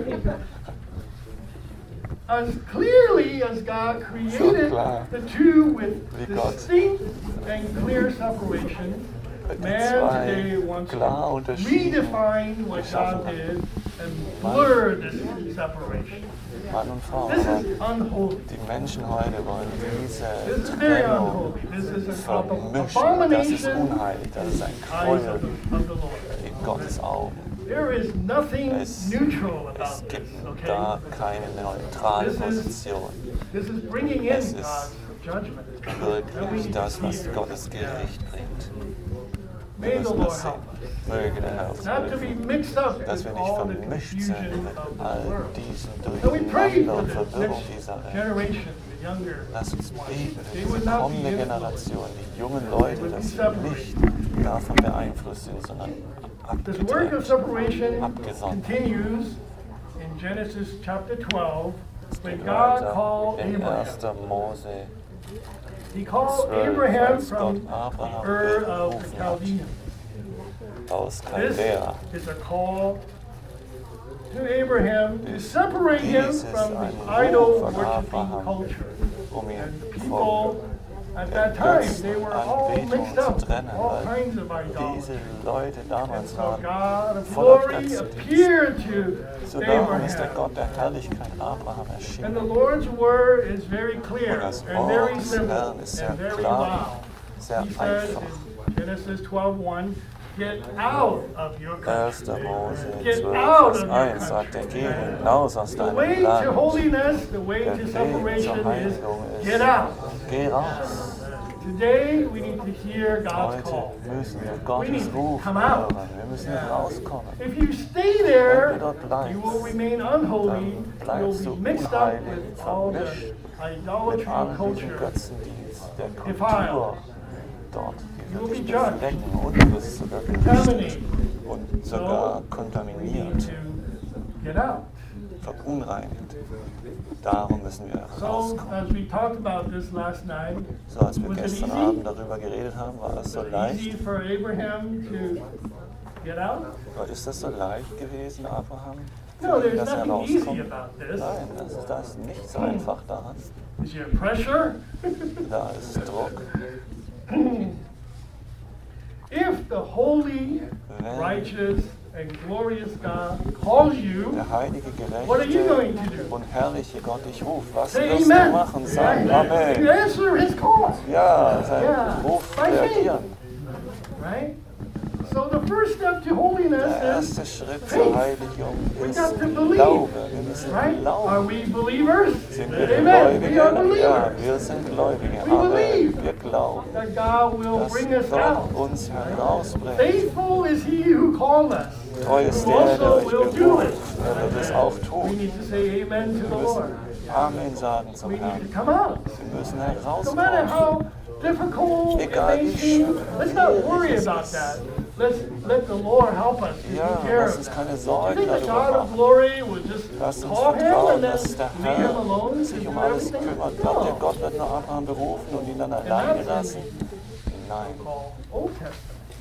Speaker 2: As clearly as God created
Speaker 1: klar.
Speaker 2: the two with
Speaker 1: Wie Gott
Speaker 2: distinct and clear separation,
Speaker 1: Die
Speaker 2: man today
Speaker 1: zwei
Speaker 2: wants
Speaker 1: klar
Speaker 2: to
Speaker 1: unterschieden
Speaker 2: redefine what
Speaker 1: geschaffen
Speaker 2: God
Speaker 1: hat.
Speaker 2: did and blur this separation.
Speaker 1: Mann und Frau.
Speaker 2: This
Speaker 1: Aber
Speaker 2: is unholy.
Speaker 1: die Menschen heute wollen diese
Speaker 2: This is very
Speaker 1: Trennung
Speaker 2: unholy. This is an
Speaker 1: vermischen. Das ist
Speaker 2: abomination
Speaker 1: unheilig, das ist ein
Speaker 2: in the eyes
Speaker 1: Gräuel
Speaker 2: of the, of the Lord.
Speaker 1: in Gottes Augen.
Speaker 2: There is nothing
Speaker 1: Es,
Speaker 2: neutral
Speaker 1: es
Speaker 2: about
Speaker 1: gibt
Speaker 2: this, okay?
Speaker 1: da keine neutrale
Speaker 2: This is-
Speaker 1: Position.
Speaker 2: This is bringing in
Speaker 1: Es ist
Speaker 2: God's judgment. And we
Speaker 1: Wirklich
Speaker 2: need to
Speaker 1: das,
Speaker 2: see
Speaker 1: was
Speaker 2: it.
Speaker 1: Gottes Gericht bringt. Wir
Speaker 2: May the
Speaker 1: müssen
Speaker 2: Lord
Speaker 1: das sehen.
Speaker 2: help us.
Speaker 1: Möge der Herr uns
Speaker 2: Not to be
Speaker 1: helfen,
Speaker 2: mixed up
Speaker 1: dass
Speaker 2: in
Speaker 1: wir nicht
Speaker 2: all the
Speaker 1: vermischt
Speaker 2: confusion
Speaker 1: sind mit
Speaker 2: of the
Speaker 1: all
Speaker 2: world.
Speaker 1: diesen
Speaker 2: So we pray
Speaker 1: Durcheinander
Speaker 2: for
Speaker 1: und
Speaker 2: the
Speaker 1: Verwirrung
Speaker 2: next
Speaker 1: dieser Welt.
Speaker 2: generation, the younger
Speaker 1: Lass uns beten für
Speaker 2: They
Speaker 1: diese
Speaker 2: would not be
Speaker 1: kommende
Speaker 2: influenced.
Speaker 1: Generation, die jungen Leute, dass sie nicht davon beeinflusst sind, sondern
Speaker 2: This work of
Speaker 1: abgetrennt,
Speaker 2: separation
Speaker 1: abgesondert.
Speaker 2: continues in Genesis chapter twelve
Speaker 1: Es
Speaker 2: when
Speaker 1: geht
Speaker 2: God
Speaker 1: weiter
Speaker 2: called
Speaker 1: in
Speaker 2: Abraham.
Speaker 1: erster Mose
Speaker 2: He called
Speaker 1: zwölf,
Speaker 2: Abraham
Speaker 1: als Gott
Speaker 2: from
Speaker 1: Abraham
Speaker 2: Ur of the
Speaker 1: berufen hat
Speaker 2: Chaldeans.
Speaker 1: aus
Speaker 2: This
Speaker 1: Chaldea.
Speaker 2: is a call to Abraham to separate him
Speaker 1: Dies ist
Speaker 2: from
Speaker 1: ein
Speaker 2: the
Speaker 1: Ruf
Speaker 2: idol
Speaker 1: von
Speaker 2: worshiping
Speaker 1: Abraham,
Speaker 2: culture
Speaker 1: um ihn
Speaker 2: and the
Speaker 1: vom
Speaker 2: people At that time,
Speaker 1: Götzen
Speaker 2: they were all
Speaker 1: Anbetung
Speaker 2: mixed
Speaker 1: zu
Speaker 2: up,
Speaker 1: trennen,
Speaker 2: all
Speaker 1: weil
Speaker 2: kinds of idolatry.
Speaker 1: diese Leute
Speaker 2: And
Speaker 1: damals
Speaker 2: so
Speaker 1: waren
Speaker 2: God of
Speaker 1: voller
Speaker 2: glory
Speaker 1: Götzendienst.
Speaker 2: appeared to
Speaker 1: So darum ist der
Speaker 2: Abraham.
Speaker 1: Gott der Herrlichkeit Abraham
Speaker 2: And the
Speaker 1: erschienen.
Speaker 2: Lord's word is very
Speaker 1: Und
Speaker 2: clear
Speaker 1: das
Speaker 2: and
Speaker 1: Wort
Speaker 2: very
Speaker 1: des
Speaker 2: simple
Speaker 1: Herrn ist sehr
Speaker 2: and very
Speaker 1: klar,
Speaker 2: loud.
Speaker 1: sehr
Speaker 2: He says
Speaker 1: einfach.
Speaker 2: in Genesis twelve one, get out of your
Speaker 1: erster
Speaker 2: country.
Speaker 1: Mose
Speaker 2: Get
Speaker 1: zwölf,
Speaker 2: out
Speaker 1: Vers
Speaker 2: of your
Speaker 1: eins sagt er,
Speaker 2: country.
Speaker 1: geh hinaus aus
Speaker 2: The
Speaker 1: deinem
Speaker 2: way to
Speaker 1: Land.
Speaker 2: holiness, the way
Speaker 1: Der
Speaker 2: to
Speaker 1: Weg zur
Speaker 2: separation is
Speaker 1: Heiligung
Speaker 2: get
Speaker 1: ist,
Speaker 2: out.
Speaker 1: geh raus.
Speaker 2: Today we need to hear God's
Speaker 1: Heute
Speaker 2: call.
Speaker 1: müssen wir
Speaker 2: We need
Speaker 1: Gottes
Speaker 2: to
Speaker 1: Ruf
Speaker 2: come out.
Speaker 1: hören. Wir müssen
Speaker 2: Yeah.
Speaker 1: rauskommen.
Speaker 2: If you stay there,
Speaker 1: Wenn du dort bleibst,
Speaker 2: you will remain unholy.
Speaker 1: dann
Speaker 2: You'll
Speaker 1: bleibst
Speaker 2: be
Speaker 1: du
Speaker 2: mixed up
Speaker 1: unheilig,
Speaker 2: with all the
Speaker 1: vermischt mit
Speaker 2: idolatry
Speaker 1: allem diesem
Speaker 2: culture.
Speaker 1: Götzendienst, der
Speaker 2: Defiled.
Speaker 1: Kultur dort.
Speaker 2: You will
Speaker 1: Die
Speaker 2: be
Speaker 1: wird dich
Speaker 2: judged.
Speaker 1: beflecken und du wirst sogar
Speaker 2: Contaminated.
Speaker 1: gerichtet und sogar
Speaker 2: So, we need
Speaker 1: kontaminiert,
Speaker 2: to get out.
Speaker 1: verunreinigt. Darum müssen wir
Speaker 2: So,
Speaker 1: rauskommen.
Speaker 2: as we talked about this last night,
Speaker 1: So, als wir
Speaker 2: was it
Speaker 1: gestern
Speaker 2: easy?
Speaker 1: Abend darüber geredet haben, war das so
Speaker 2: Was it easy
Speaker 1: leicht.
Speaker 2: for Abraham to get out?
Speaker 1: Aber ist das so leicht gewesen, Abraham?
Speaker 2: No,
Speaker 1: für ihn,
Speaker 2: there's
Speaker 1: dass er
Speaker 2: nothing easy
Speaker 1: rauskommt?
Speaker 2: about this.
Speaker 1: Nein, das ist, das ist nichts einfach daran.
Speaker 2: Is there pressure?
Speaker 1: Da ist Druck.
Speaker 2: If the holy,
Speaker 1: Wenn
Speaker 2: righteous, and glorious God calls you,
Speaker 1: der heilige,
Speaker 2: what are you
Speaker 1: gerechte
Speaker 2: going to do?
Speaker 1: und herrliche Gott dich ruft, was
Speaker 2: Say
Speaker 1: wirst du
Speaker 2: amen.
Speaker 1: machen? Sag
Speaker 2: You
Speaker 1: Amen.
Speaker 2: answer his call,
Speaker 1: Ja, sein
Speaker 2: Yeah.
Speaker 1: Ruf
Speaker 2: By faith.
Speaker 1: reagieren.
Speaker 2: right? So the first step to holiness
Speaker 1: Der
Speaker 2: is,
Speaker 1: erste Schritt
Speaker 2: faith.
Speaker 1: zur Heiligung
Speaker 2: We
Speaker 1: ist
Speaker 2: got to believe.
Speaker 1: Glaube. Wir müssen
Speaker 2: right? Are
Speaker 1: glauben.
Speaker 2: we believers?
Speaker 1: Sind wir
Speaker 2: Amen. We are
Speaker 1: Gläubige? Ja,
Speaker 2: believers.
Speaker 1: wir sind Gläubige.
Speaker 2: We
Speaker 1: Amen.
Speaker 2: believe
Speaker 1: Wir glauben,
Speaker 2: That God will
Speaker 1: dass
Speaker 2: bring us
Speaker 1: Gott
Speaker 2: out.
Speaker 1: uns herausbringt.
Speaker 2: Faithful is he who called us.
Speaker 1: Treu ist
Speaker 2: Who
Speaker 1: der, der
Speaker 2: also
Speaker 1: euch
Speaker 2: will do
Speaker 1: beruft.
Speaker 2: it.
Speaker 1: Er wird es auch
Speaker 2: We
Speaker 1: tun.
Speaker 2: need to say amen to the
Speaker 1: Wir
Speaker 2: Lord.
Speaker 1: müssen Amen sagen zum
Speaker 2: We need to
Speaker 1: Herrn.
Speaker 2: come out.
Speaker 1: Wir müssen
Speaker 2: No matter
Speaker 1: herauskommen.
Speaker 2: how difficult it
Speaker 1: Egal
Speaker 2: may
Speaker 1: wie
Speaker 2: seem,
Speaker 1: schwierig
Speaker 2: let's not worry
Speaker 1: es
Speaker 2: about
Speaker 1: ist.
Speaker 2: that. Let's let the Lord help us to
Speaker 1: Ja,
Speaker 2: take care
Speaker 1: lass
Speaker 2: of
Speaker 1: uns
Speaker 2: that.
Speaker 1: keine
Speaker 2: You
Speaker 1: Sorgen
Speaker 2: think the
Speaker 1: darüber
Speaker 2: God of
Speaker 1: machen.
Speaker 2: glory would just
Speaker 1: Lass uns
Speaker 2: call him
Speaker 1: vertrauen,
Speaker 2: and then
Speaker 1: dass der
Speaker 2: leave him
Speaker 1: Herr
Speaker 2: alone to
Speaker 1: sich
Speaker 2: do
Speaker 1: um alles
Speaker 2: everything?
Speaker 1: kümmert. Glaubt ihr,
Speaker 2: No.
Speaker 1: Gott wird nur Abraham berufen und ihn dann alleine lassen? Nein.
Speaker 2: Call Old Testament.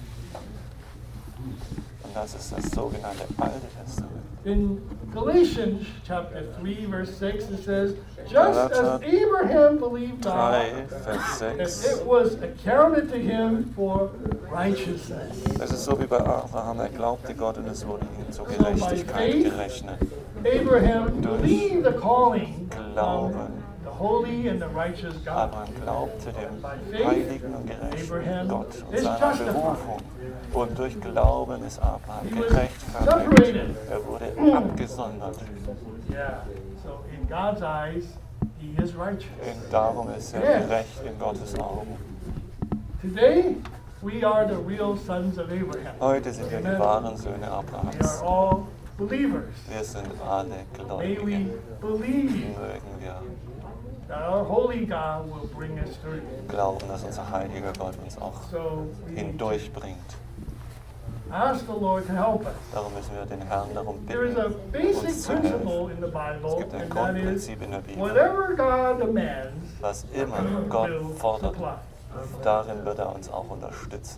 Speaker 1: Und das ist das sogenannte Alte Testament.
Speaker 2: In Galatians chapter three, verse six, it says, just as Abraham believed God,
Speaker 1: drei, Vers
Speaker 2: and
Speaker 1: sechs.
Speaker 2: it was accounted to him for righteousness.
Speaker 1: Es ist so wie bei Abraham, er glaubte Gott und es wurde ihm zur Gerechtigkeit gerechnet.
Speaker 2: Abraham believed the calling
Speaker 1: Glauben.
Speaker 2: from the holy and the righteous God.
Speaker 1: Abraham glaubte dem heiligen und gerechten Gott und
Speaker 2: is
Speaker 1: seiner
Speaker 2: justified.
Speaker 1: Berufung. Und durch Glauben ist Abraham
Speaker 2: He was
Speaker 1: gerechtfertigt.
Speaker 2: separated.
Speaker 1: Er wurde abgesondert.
Speaker 2: Yeah. So in God's eyes, he is righteous.
Speaker 1: Und darum ist er
Speaker 2: Yes.
Speaker 1: gerecht in Gottes Augen.
Speaker 2: Today, we are the real sons of Abraham.
Speaker 1: Heute sind wir die
Speaker 2: Amen.
Speaker 1: wahren Söhne
Speaker 2: We are
Speaker 1: Abrahams.
Speaker 2: all believers.
Speaker 1: Wir sind alle
Speaker 2: May we
Speaker 1: Gläubige.
Speaker 2: believe
Speaker 1: Mögen wir
Speaker 2: that our holy God will bring us through.
Speaker 1: glauben, dass unser heiliger Gott uns auch
Speaker 2: So we need to
Speaker 1: hindurchbringt.
Speaker 2: ask the Lord to help us.
Speaker 1: Darum müssen wir den Herrn darum
Speaker 2: There is a
Speaker 1: bitten,
Speaker 2: basic
Speaker 1: uns zu helfen.
Speaker 2: principle in the
Speaker 1: Es
Speaker 2: Bible,
Speaker 1: gibt ein
Speaker 2: and that is
Speaker 1: Grundprinzip in der Bibel.
Speaker 2: whatever God demands,
Speaker 1: Was immer
Speaker 2: He
Speaker 1: Gott
Speaker 2: will
Speaker 1: fordert,
Speaker 2: supply.
Speaker 1: darin wird er uns auch unterstützen.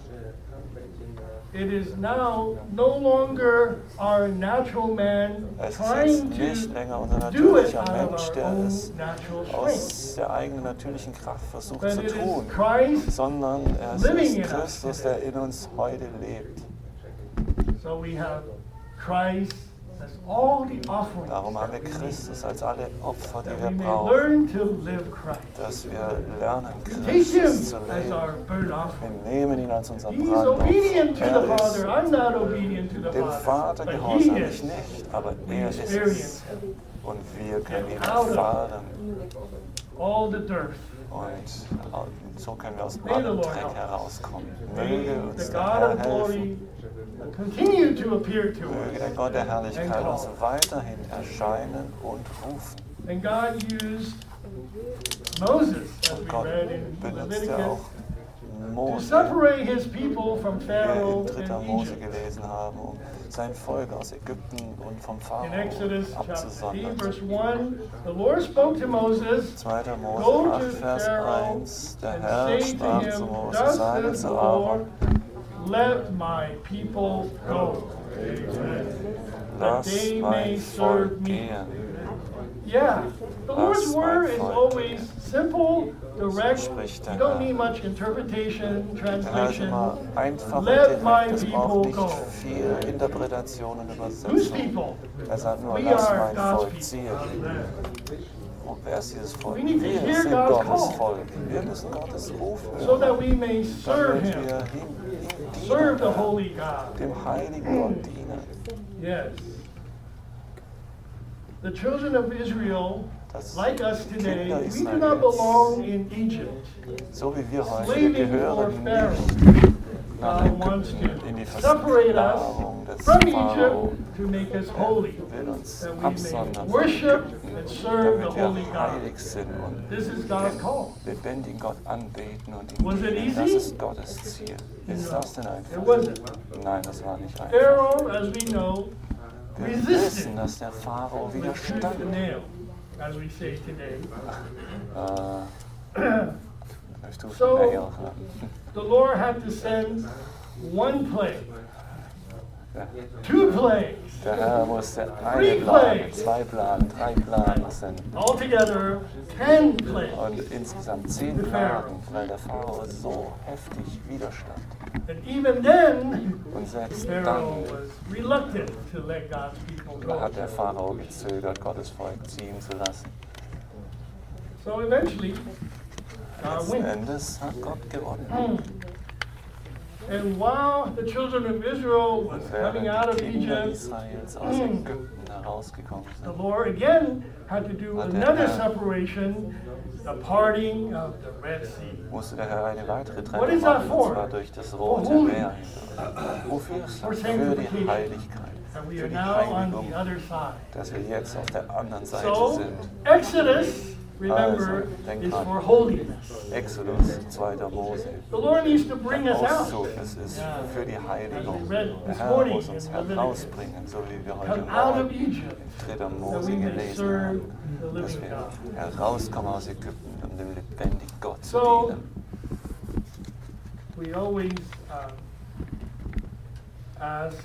Speaker 2: It is now no longer our natural man
Speaker 1: Es ist
Speaker 2: trying
Speaker 1: jetzt nicht
Speaker 2: to
Speaker 1: länger unser
Speaker 2: do it
Speaker 1: natürlicher
Speaker 2: out
Speaker 1: Mensch,
Speaker 2: of our
Speaker 1: der
Speaker 2: own
Speaker 1: es
Speaker 2: natural strength,
Speaker 1: aus der eigenen natürlichen Kraft versucht
Speaker 2: but
Speaker 1: zu
Speaker 2: it is
Speaker 1: tun,
Speaker 2: Christ.
Speaker 1: sondern es
Speaker 2: living in
Speaker 1: ist
Speaker 2: us
Speaker 1: Christus, der in uns heute lebt.
Speaker 2: So we have Christ as all the offerings
Speaker 1: Darum haben
Speaker 2: that
Speaker 1: wir
Speaker 2: we need,
Speaker 1: Christus als alle Opfer, die
Speaker 2: that
Speaker 1: wir
Speaker 2: we may
Speaker 1: brauchen,
Speaker 2: learn to live Christ.
Speaker 1: dass wir lernen,
Speaker 2: Take Him
Speaker 1: Christus zu
Speaker 2: as
Speaker 1: leben.
Speaker 2: our burnt offering.
Speaker 1: Wir nehmen ihn als unser
Speaker 2: He's
Speaker 1: Brandopfer.
Speaker 2: obedient to the
Speaker 1: Er
Speaker 2: Father.
Speaker 1: ist
Speaker 2: I'm not obedient to the
Speaker 1: dem
Speaker 2: Father.
Speaker 1: Vater
Speaker 2: But He
Speaker 1: gehorsam,
Speaker 2: is.
Speaker 1: ich nicht, aber
Speaker 2: We
Speaker 1: er ist
Speaker 2: experience
Speaker 1: es.
Speaker 2: Him.
Speaker 1: Und wir können ihn
Speaker 2: Get out of
Speaker 1: erfahren.
Speaker 2: All the dirt.
Speaker 1: Und so können wir aus
Speaker 2: May the
Speaker 1: allem
Speaker 2: Lord
Speaker 1: Dreck
Speaker 2: help us.
Speaker 1: herauskommen.
Speaker 2: May
Speaker 1: Möge
Speaker 2: the
Speaker 1: uns der
Speaker 2: God
Speaker 1: Herr
Speaker 2: of glory
Speaker 1: helfen.
Speaker 2: continue to appear to
Speaker 1: Möge der
Speaker 2: us.
Speaker 1: Gott der Herrlichkeit
Speaker 2: And
Speaker 1: uns
Speaker 2: call.
Speaker 1: weiterhin erscheinen und rufen.
Speaker 2: And God used Moses, as
Speaker 1: Und
Speaker 2: we
Speaker 1: Gott
Speaker 2: read in
Speaker 1: benutzt ja
Speaker 2: Leviticus,
Speaker 1: auch
Speaker 2: to
Speaker 1: Mose,
Speaker 2: separate His people from
Speaker 1: wie wir
Speaker 2: Pharaoh
Speaker 1: in dritter
Speaker 2: and
Speaker 1: Mose
Speaker 2: Egypt.
Speaker 1: gelesen haben, um sein Volk aus Ägypten und vom
Speaker 2: In
Speaker 1: Pharao
Speaker 2: Exodus chapter eight,
Speaker 1: abzusondern.
Speaker 2: verse one, the Lord spoke to Moses,
Speaker 1: zweiter
Speaker 2: Go
Speaker 1: Mose
Speaker 2: to
Speaker 1: acht, Vers
Speaker 2: Pharaoh
Speaker 1: eins. Der
Speaker 2: and
Speaker 1: Herr
Speaker 2: say to
Speaker 1: sprach zu
Speaker 2: him,
Speaker 1: Mose,
Speaker 2: Thus
Speaker 1: sage
Speaker 2: says the
Speaker 1: zu
Speaker 2: Lord,
Speaker 1: Aaron,
Speaker 2: let my people go, that
Speaker 1: lass
Speaker 2: they may
Speaker 1: mein
Speaker 2: serve
Speaker 1: Volk
Speaker 2: me.
Speaker 1: gehen.
Speaker 2: Yeah, the Lord's word is always simple, direct. You don't need much interpretation, translation. Let my people go.
Speaker 1: Viel Interpretation und
Speaker 2: Whose
Speaker 1: Übersetzung.
Speaker 2: people?
Speaker 1: Er sagt nur,
Speaker 2: We
Speaker 1: lass
Speaker 2: are
Speaker 1: mein
Speaker 2: God's
Speaker 1: Volk
Speaker 2: people.
Speaker 1: ziehen. Und wer ist dieses Volk?
Speaker 2: We need to
Speaker 1: Wir
Speaker 2: hear
Speaker 1: sind
Speaker 2: God's
Speaker 1: Gottes
Speaker 2: call.
Speaker 1: Volk. Wir müssen Gottes Ruf
Speaker 2: So
Speaker 1: hören,
Speaker 2: that we may serve
Speaker 1: damit
Speaker 2: Him,
Speaker 1: wir ihm, ihm
Speaker 2: serve the
Speaker 1: dienen,
Speaker 2: Holy God.
Speaker 1: dem heiligen Gott dienen.
Speaker 2: Yes. The children of Israel,
Speaker 1: Das
Speaker 2: like us today,
Speaker 1: Kinder
Speaker 2: we do
Speaker 1: Israels,
Speaker 2: not belong in Egypt.
Speaker 1: so wie wir heute, wir
Speaker 2: Slaving for
Speaker 1: gehören
Speaker 2: Pharaoh.
Speaker 1: nicht nach
Speaker 2: God wants
Speaker 1: Ägypten,
Speaker 2: to
Speaker 1: in die
Speaker 2: separate us
Speaker 1: Versklavung des
Speaker 2: from
Speaker 1: Pharao.
Speaker 2: Egypt to make us holy,
Speaker 1: Er will uns
Speaker 2: that we may
Speaker 1: absondern von
Speaker 2: worship
Speaker 1: Ägypten,
Speaker 2: and serve the
Speaker 1: damit wir
Speaker 2: Holy God.
Speaker 1: heilig sind und
Speaker 2: This is God's call.
Speaker 1: lebendigen Gott anbeten und ihm
Speaker 2: Was it
Speaker 1: dienen.
Speaker 2: easy?
Speaker 1: Das ist Gottes Ziel. Ist das denn
Speaker 2: It
Speaker 1: einfach?
Speaker 2: wasn't.
Speaker 1: Nein, das war nicht einfach.
Speaker 2: Pharaoh, as we know,
Speaker 1: Wir
Speaker 2: resisted
Speaker 1: wissen, dass der Pharao
Speaker 2: with tooth
Speaker 1: widerstand.
Speaker 2: and nail, as we say today.
Speaker 1: Äh, möchtest du
Speaker 2: So-
Speaker 1: Nail haben?
Speaker 2: The Lord had to send one plague,
Speaker 1: Ja.
Speaker 2: two plagues,
Speaker 1: Der Herr musste
Speaker 2: Three
Speaker 1: eine Plane,
Speaker 2: plagues.
Speaker 1: zwei Planen, drei Planen senden.
Speaker 2: altogether ten plagues.
Speaker 1: Und insgesamt zehn Plagen, weil der Pharao so heftig widerstand.
Speaker 2: And even then,
Speaker 1: Und selbst
Speaker 2: Pharaoh
Speaker 1: dann
Speaker 2: was reluctant to let God's people go.
Speaker 1: hat der Pharao gezögert, Gottes Volk ziehen zu lassen.
Speaker 2: So eventually, God
Speaker 1: Letzten
Speaker 2: wins.
Speaker 1: Endes hat Gott gewonnen.
Speaker 2: Mm. And while the children of Israel was coming
Speaker 1: Während
Speaker 2: out of
Speaker 1: die Kinder
Speaker 2: Egypt,
Speaker 1: Israels aus Ägypten herausgekommen
Speaker 2: the
Speaker 1: sind,
Speaker 2: Lord again had to do
Speaker 1: Hat der
Speaker 2: another
Speaker 1: Herr-
Speaker 2: separation, the parting of the Red Sea.
Speaker 1: musste der Herr eine weitere
Speaker 2: What
Speaker 1: Trennung
Speaker 2: is that
Speaker 1: machen,
Speaker 2: for?
Speaker 1: und zwar durch das
Speaker 2: For
Speaker 1: Rote
Speaker 2: holiness.
Speaker 1: Meer. Wofür ist
Speaker 2: For
Speaker 1: das? Für die
Speaker 2: sanctification.
Speaker 1: Heiligkeit,
Speaker 2: And we
Speaker 1: für
Speaker 2: are
Speaker 1: die
Speaker 2: now on
Speaker 1: Heiligung,
Speaker 2: the other side.
Speaker 1: dass wir jetzt auf der anderen Seite
Speaker 2: So,
Speaker 1: sind.
Speaker 2: Exodus, remember,
Speaker 1: Also, denk
Speaker 2: is
Speaker 1: dran.
Speaker 2: for holiness.
Speaker 1: Exodus, zweiter Mose.
Speaker 2: The Lord needs to bring us out.
Speaker 1: Auszug, es ist
Speaker 2: Yeah.
Speaker 1: für die Heiligung.
Speaker 2: As we read
Speaker 1: Der
Speaker 2: this
Speaker 1: Herr
Speaker 2: morning
Speaker 1: muss uns
Speaker 2: in Leviticus.
Speaker 1: herausbringen, so wie wir heute
Speaker 2: Come out of
Speaker 1: Morgen
Speaker 2: Egypt,
Speaker 1: dritter
Speaker 2: that
Speaker 1: Mose
Speaker 2: we may
Speaker 1: gelesen
Speaker 2: serve
Speaker 1: haben,
Speaker 2: the
Speaker 1: dass
Speaker 2: living
Speaker 1: wir
Speaker 2: God.
Speaker 1: herauskommen aus Ägypten, um dem lebendigen Gott zu
Speaker 2: So,
Speaker 1: dienen.
Speaker 2: we always um, ask,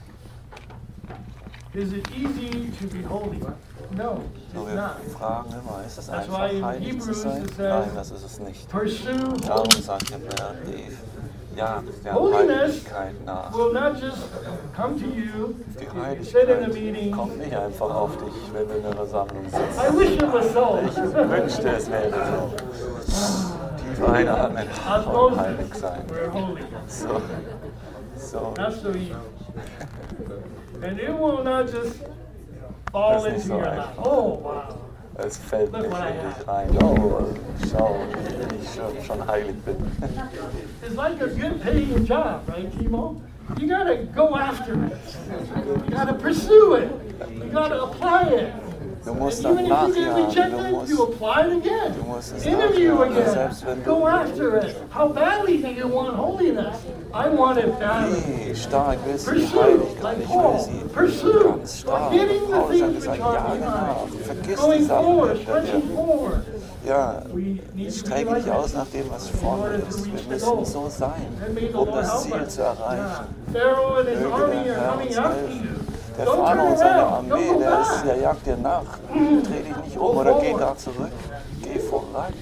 Speaker 2: is it easy to be holy? No,
Speaker 1: So,
Speaker 2: it's
Speaker 1: wir
Speaker 2: not.
Speaker 1: fragen immer, ist es
Speaker 2: That's
Speaker 1: einfach
Speaker 2: why in
Speaker 1: heilig zu
Speaker 2: Hebrews
Speaker 1: sein?
Speaker 2: it says,
Speaker 1: Nein, das ist es nicht.
Speaker 2: Pursue
Speaker 1: Darum
Speaker 2: holiness.
Speaker 1: sagt der Brief, jagt der
Speaker 2: Holiness
Speaker 1: Heiligkeit nach.
Speaker 2: will not just come to you
Speaker 1: Die
Speaker 2: if you sit in a
Speaker 1: Heiligkeit
Speaker 2: meeting.
Speaker 1: kommt nicht einfach auf dich, wenn du in der Versammlung sitzt.
Speaker 2: I wish it was so.
Speaker 1: Ich wünschte, es wäre so. Tief einatmen
Speaker 2: As
Speaker 1: und
Speaker 2: Moses,
Speaker 1: heilig sein.
Speaker 2: we're holy.
Speaker 1: So, so.
Speaker 2: Not so easy. And it will not just fall
Speaker 1: Das ist nicht
Speaker 2: into
Speaker 1: so
Speaker 2: your lap.
Speaker 1: einfach.
Speaker 2: Oh, wow.
Speaker 1: Es fällt
Speaker 2: Look
Speaker 1: nicht
Speaker 2: what I
Speaker 1: in dich
Speaker 2: have.
Speaker 1: rein. Oh, schau, wie ich schon, schon heilig bin.
Speaker 2: It's like a good paying job, right, Timo? You gotta go after it. You gotta pursue it. You gotta apply it.
Speaker 1: Du musst
Speaker 2: And
Speaker 1: dann
Speaker 2: even if you get
Speaker 1: nachjagen,
Speaker 2: rejected,
Speaker 1: du musst,
Speaker 2: you apply it again.
Speaker 1: du musst es
Speaker 2: Interview
Speaker 1: nachjagen, selbst
Speaker 2: again.
Speaker 1: wenn
Speaker 2: Go
Speaker 1: du...
Speaker 2: after it. How badly do you want holiness? I want it badly.
Speaker 1: Wie stark willst du die
Speaker 2: Pursue,
Speaker 1: Heiligkeit?
Speaker 2: like
Speaker 1: Ich will
Speaker 2: Paul.
Speaker 1: sie
Speaker 2: Pursue,
Speaker 1: ganz stark.
Speaker 2: forgetting the
Speaker 1: Paulus hat
Speaker 2: things which
Speaker 1: gesagt,
Speaker 2: are
Speaker 1: jage nach,
Speaker 2: behind.
Speaker 1: vergiss die
Speaker 2: Going
Speaker 1: Sachen
Speaker 2: forward,
Speaker 1: hinter dir.
Speaker 2: stretching forward.
Speaker 1: Ja,
Speaker 2: We need to be
Speaker 1: streck
Speaker 2: like
Speaker 1: dich aus
Speaker 2: this.
Speaker 1: nach dem, was vorne ist. Wir müssen so sein,
Speaker 2: And may the
Speaker 1: um
Speaker 2: Lord
Speaker 1: das
Speaker 2: help
Speaker 1: Ziel
Speaker 2: us.
Speaker 1: zu erreichen.
Speaker 2: Yeah. Pharaoh and his
Speaker 1: Möge
Speaker 2: army
Speaker 1: der
Speaker 2: are
Speaker 1: Herr
Speaker 2: coming
Speaker 1: uns
Speaker 2: after
Speaker 1: helfen.
Speaker 2: you.
Speaker 1: Der
Speaker 2: Don't
Speaker 1: Pharao
Speaker 2: turn
Speaker 1: und seine
Speaker 2: around.
Speaker 1: Armee,
Speaker 2: Don't go
Speaker 1: der, ist,
Speaker 2: back.
Speaker 1: der jagt dir nach. Dreh dich nicht um oder geh da zurück. Geh voran.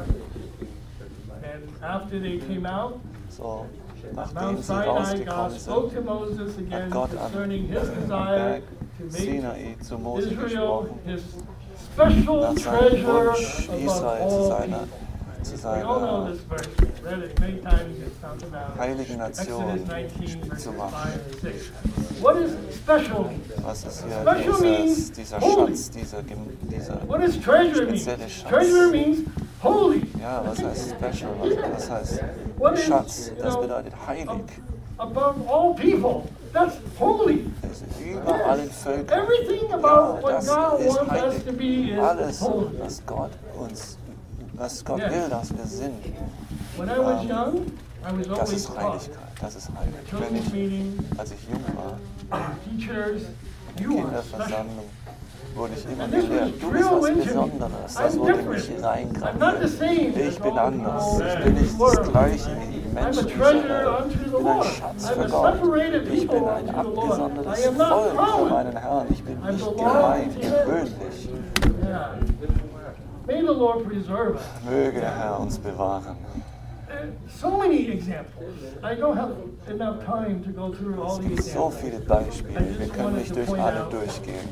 Speaker 2: And after they came out,
Speaker 1: So,
Speaker 2: at
Speaker 1: nachdem
Speaker 2: Mount
Speaker 1: sie
Speaker 2: Sinai, God
Speaker 1: rausgekommen
Speaker 2: spoke
Speaker 1: sind,
Speaker 2: to Moses again
Speaker 1: hat Gott an
Speaker 2: concerning his
Speaker 1: dem
Speaker 2: desire
Speaker 1: Berg
Speaker 2: to make
Speaker 1: Sinai zu Mose
Speaker 2: Israel
Speaker 1: gesprochen,
Speaker 2: his special
Speaker 1: nach seinem
Speaker 2: treasure
Speaker 1: Wunsch,
Speaker 2: above
Speaker 1: Israel zu
Speaker 2: all
Speaker 1: seiner,
Speaker 2: people.
Speaker 1: zu
Speaker 2: We all know
Speaker 1: seiner
Speaker 2: this verse. We've read it many times. It talks about
Speaker 1: heiligen
Speaker 2: Exodus
Speaker 1: Nation
Speaker 2: nineteen, verses
Speaker 1: zu machen.
Speaker 2: five and six. What is special mean?
Speaker 1: Was ist hier
Speaker 2: Special means
Speaker 1: dieses, dieser
Speaker 2: holy.
Speaker 1: Schatz, dieser, Gem- dieser,
Speaker 2: What does treasure mean?
Speaker 1: Spezielle Schatz.
Speaker 2: Treasure means holy.
Speaker 1: ja, was heißt special, was, was heißt
Speaker 2: What is,
Speaker 1: Schatz,
Speaker 2: you
Speaker 1: das
Speaker 2: know,
Speaker 1: bedeutet heilig.
Speaker 2: above all people. That's holy.
Speaker 1: Das ist über allen Völkern.
Speaker 2: Everything
Speaker 1: Ja,
Speaker 2: about what
Speaker 1: das
Speaker 2: God
Speaker 1: ist
Speaker 2: wants us to be
Speaker 1: heilig.
Speaker 2: is
Speaker 1: Alles,
Speaker 2: holy.
Speaker 1: was Gott uns, was Gott
Speaker 2: Yes.
Speaker 1: will, dass wir sind,
Speaker 2: When I was
Speaker 1: Um,
Speaker 2: young, I was
Speaker 1: das
Speaker 2: always
Speaker 1: ist
Speaker 2: taught.
Speaker 1: Heiligkeit, das ist heilig. Wenn
Speaker 2: Children's
Speaker 1: ich,
Speaker 2: meeting,
Speaker 1: als ich jung war,
Speaker 2: teachers,
Speaker 1: in
Speaker 2: you are special.
Speaker 1: Kinderversammlung, wurde ich immer
Speaker 2: And this
Speaker 1: gelehrt,
Speaker 2: was
Speaker 1: du bist
Speaker 2: drilled
Speaker 1: was
Speaker 2: into me.
Speaker 1: Besonderes. Das
Speaker 2: I'm
Speaker 1: wurde
Speaker 2: different.
Speaker 1: mich
Speaker 2: I'm not the
Speaker 1: reingraviert.
Speaker 2: same
Speaker 1: Ich
Speaker 2: as
Speaker 1: bin
Speaker 2: all
Speaker 1: anders.
Speaker 2: people
Speaker 1: Ich
Speaker 2: in
Speaker 1: bin
Speaker 2: this
Speaker 1: nicht das
Speaker 2: world.
Speaker 1: Gleiche wie die
Speaker 2: I'm a
Speaker 1: Menschen dieser
Speaker 2: treasure
Speaker 1: Welt.
Speaker 2: unto
Speaker 1: Ich
Speaker 2: the
Speaker 1: bin ein
Speaker 2: Lord.
Speaker 1: Schatz
Speaker 2: I'm
Speaker 1: für
Speaker 2: a
Speaker 1: Gott.
Speaker 2: separated
Speaker 1: Ich bin
Speaker 2: people
Speaker 1: ein
Speaker 2: unto the Lord.
Speaker 1: abgesondertes
Speaker 2: I am not
Speaker 1: Volk für
Speaker 2: common.
Speaker 1: meinen Herrn. Ich bin
Speaker 2: I
Speaker 1: nicht
Speaker 2: belong
Speaker 1: gemein,
Speaker 2: to Him.
Speaker 1: gewöhnlich.
Speaker 2: Yes. Yeah. May the Lord preserve us.
Speaker 1: Möge der Herr uns bewahren.
Speaker 2: So many examples. I don't have enough time to go through all
Speaker 1: Es
Speaker 2: the
Speaker 1: gibt so
Speaker 2: examples.
Speaker 1: viele Beispiele, wir können nicht durch alle durchgehen.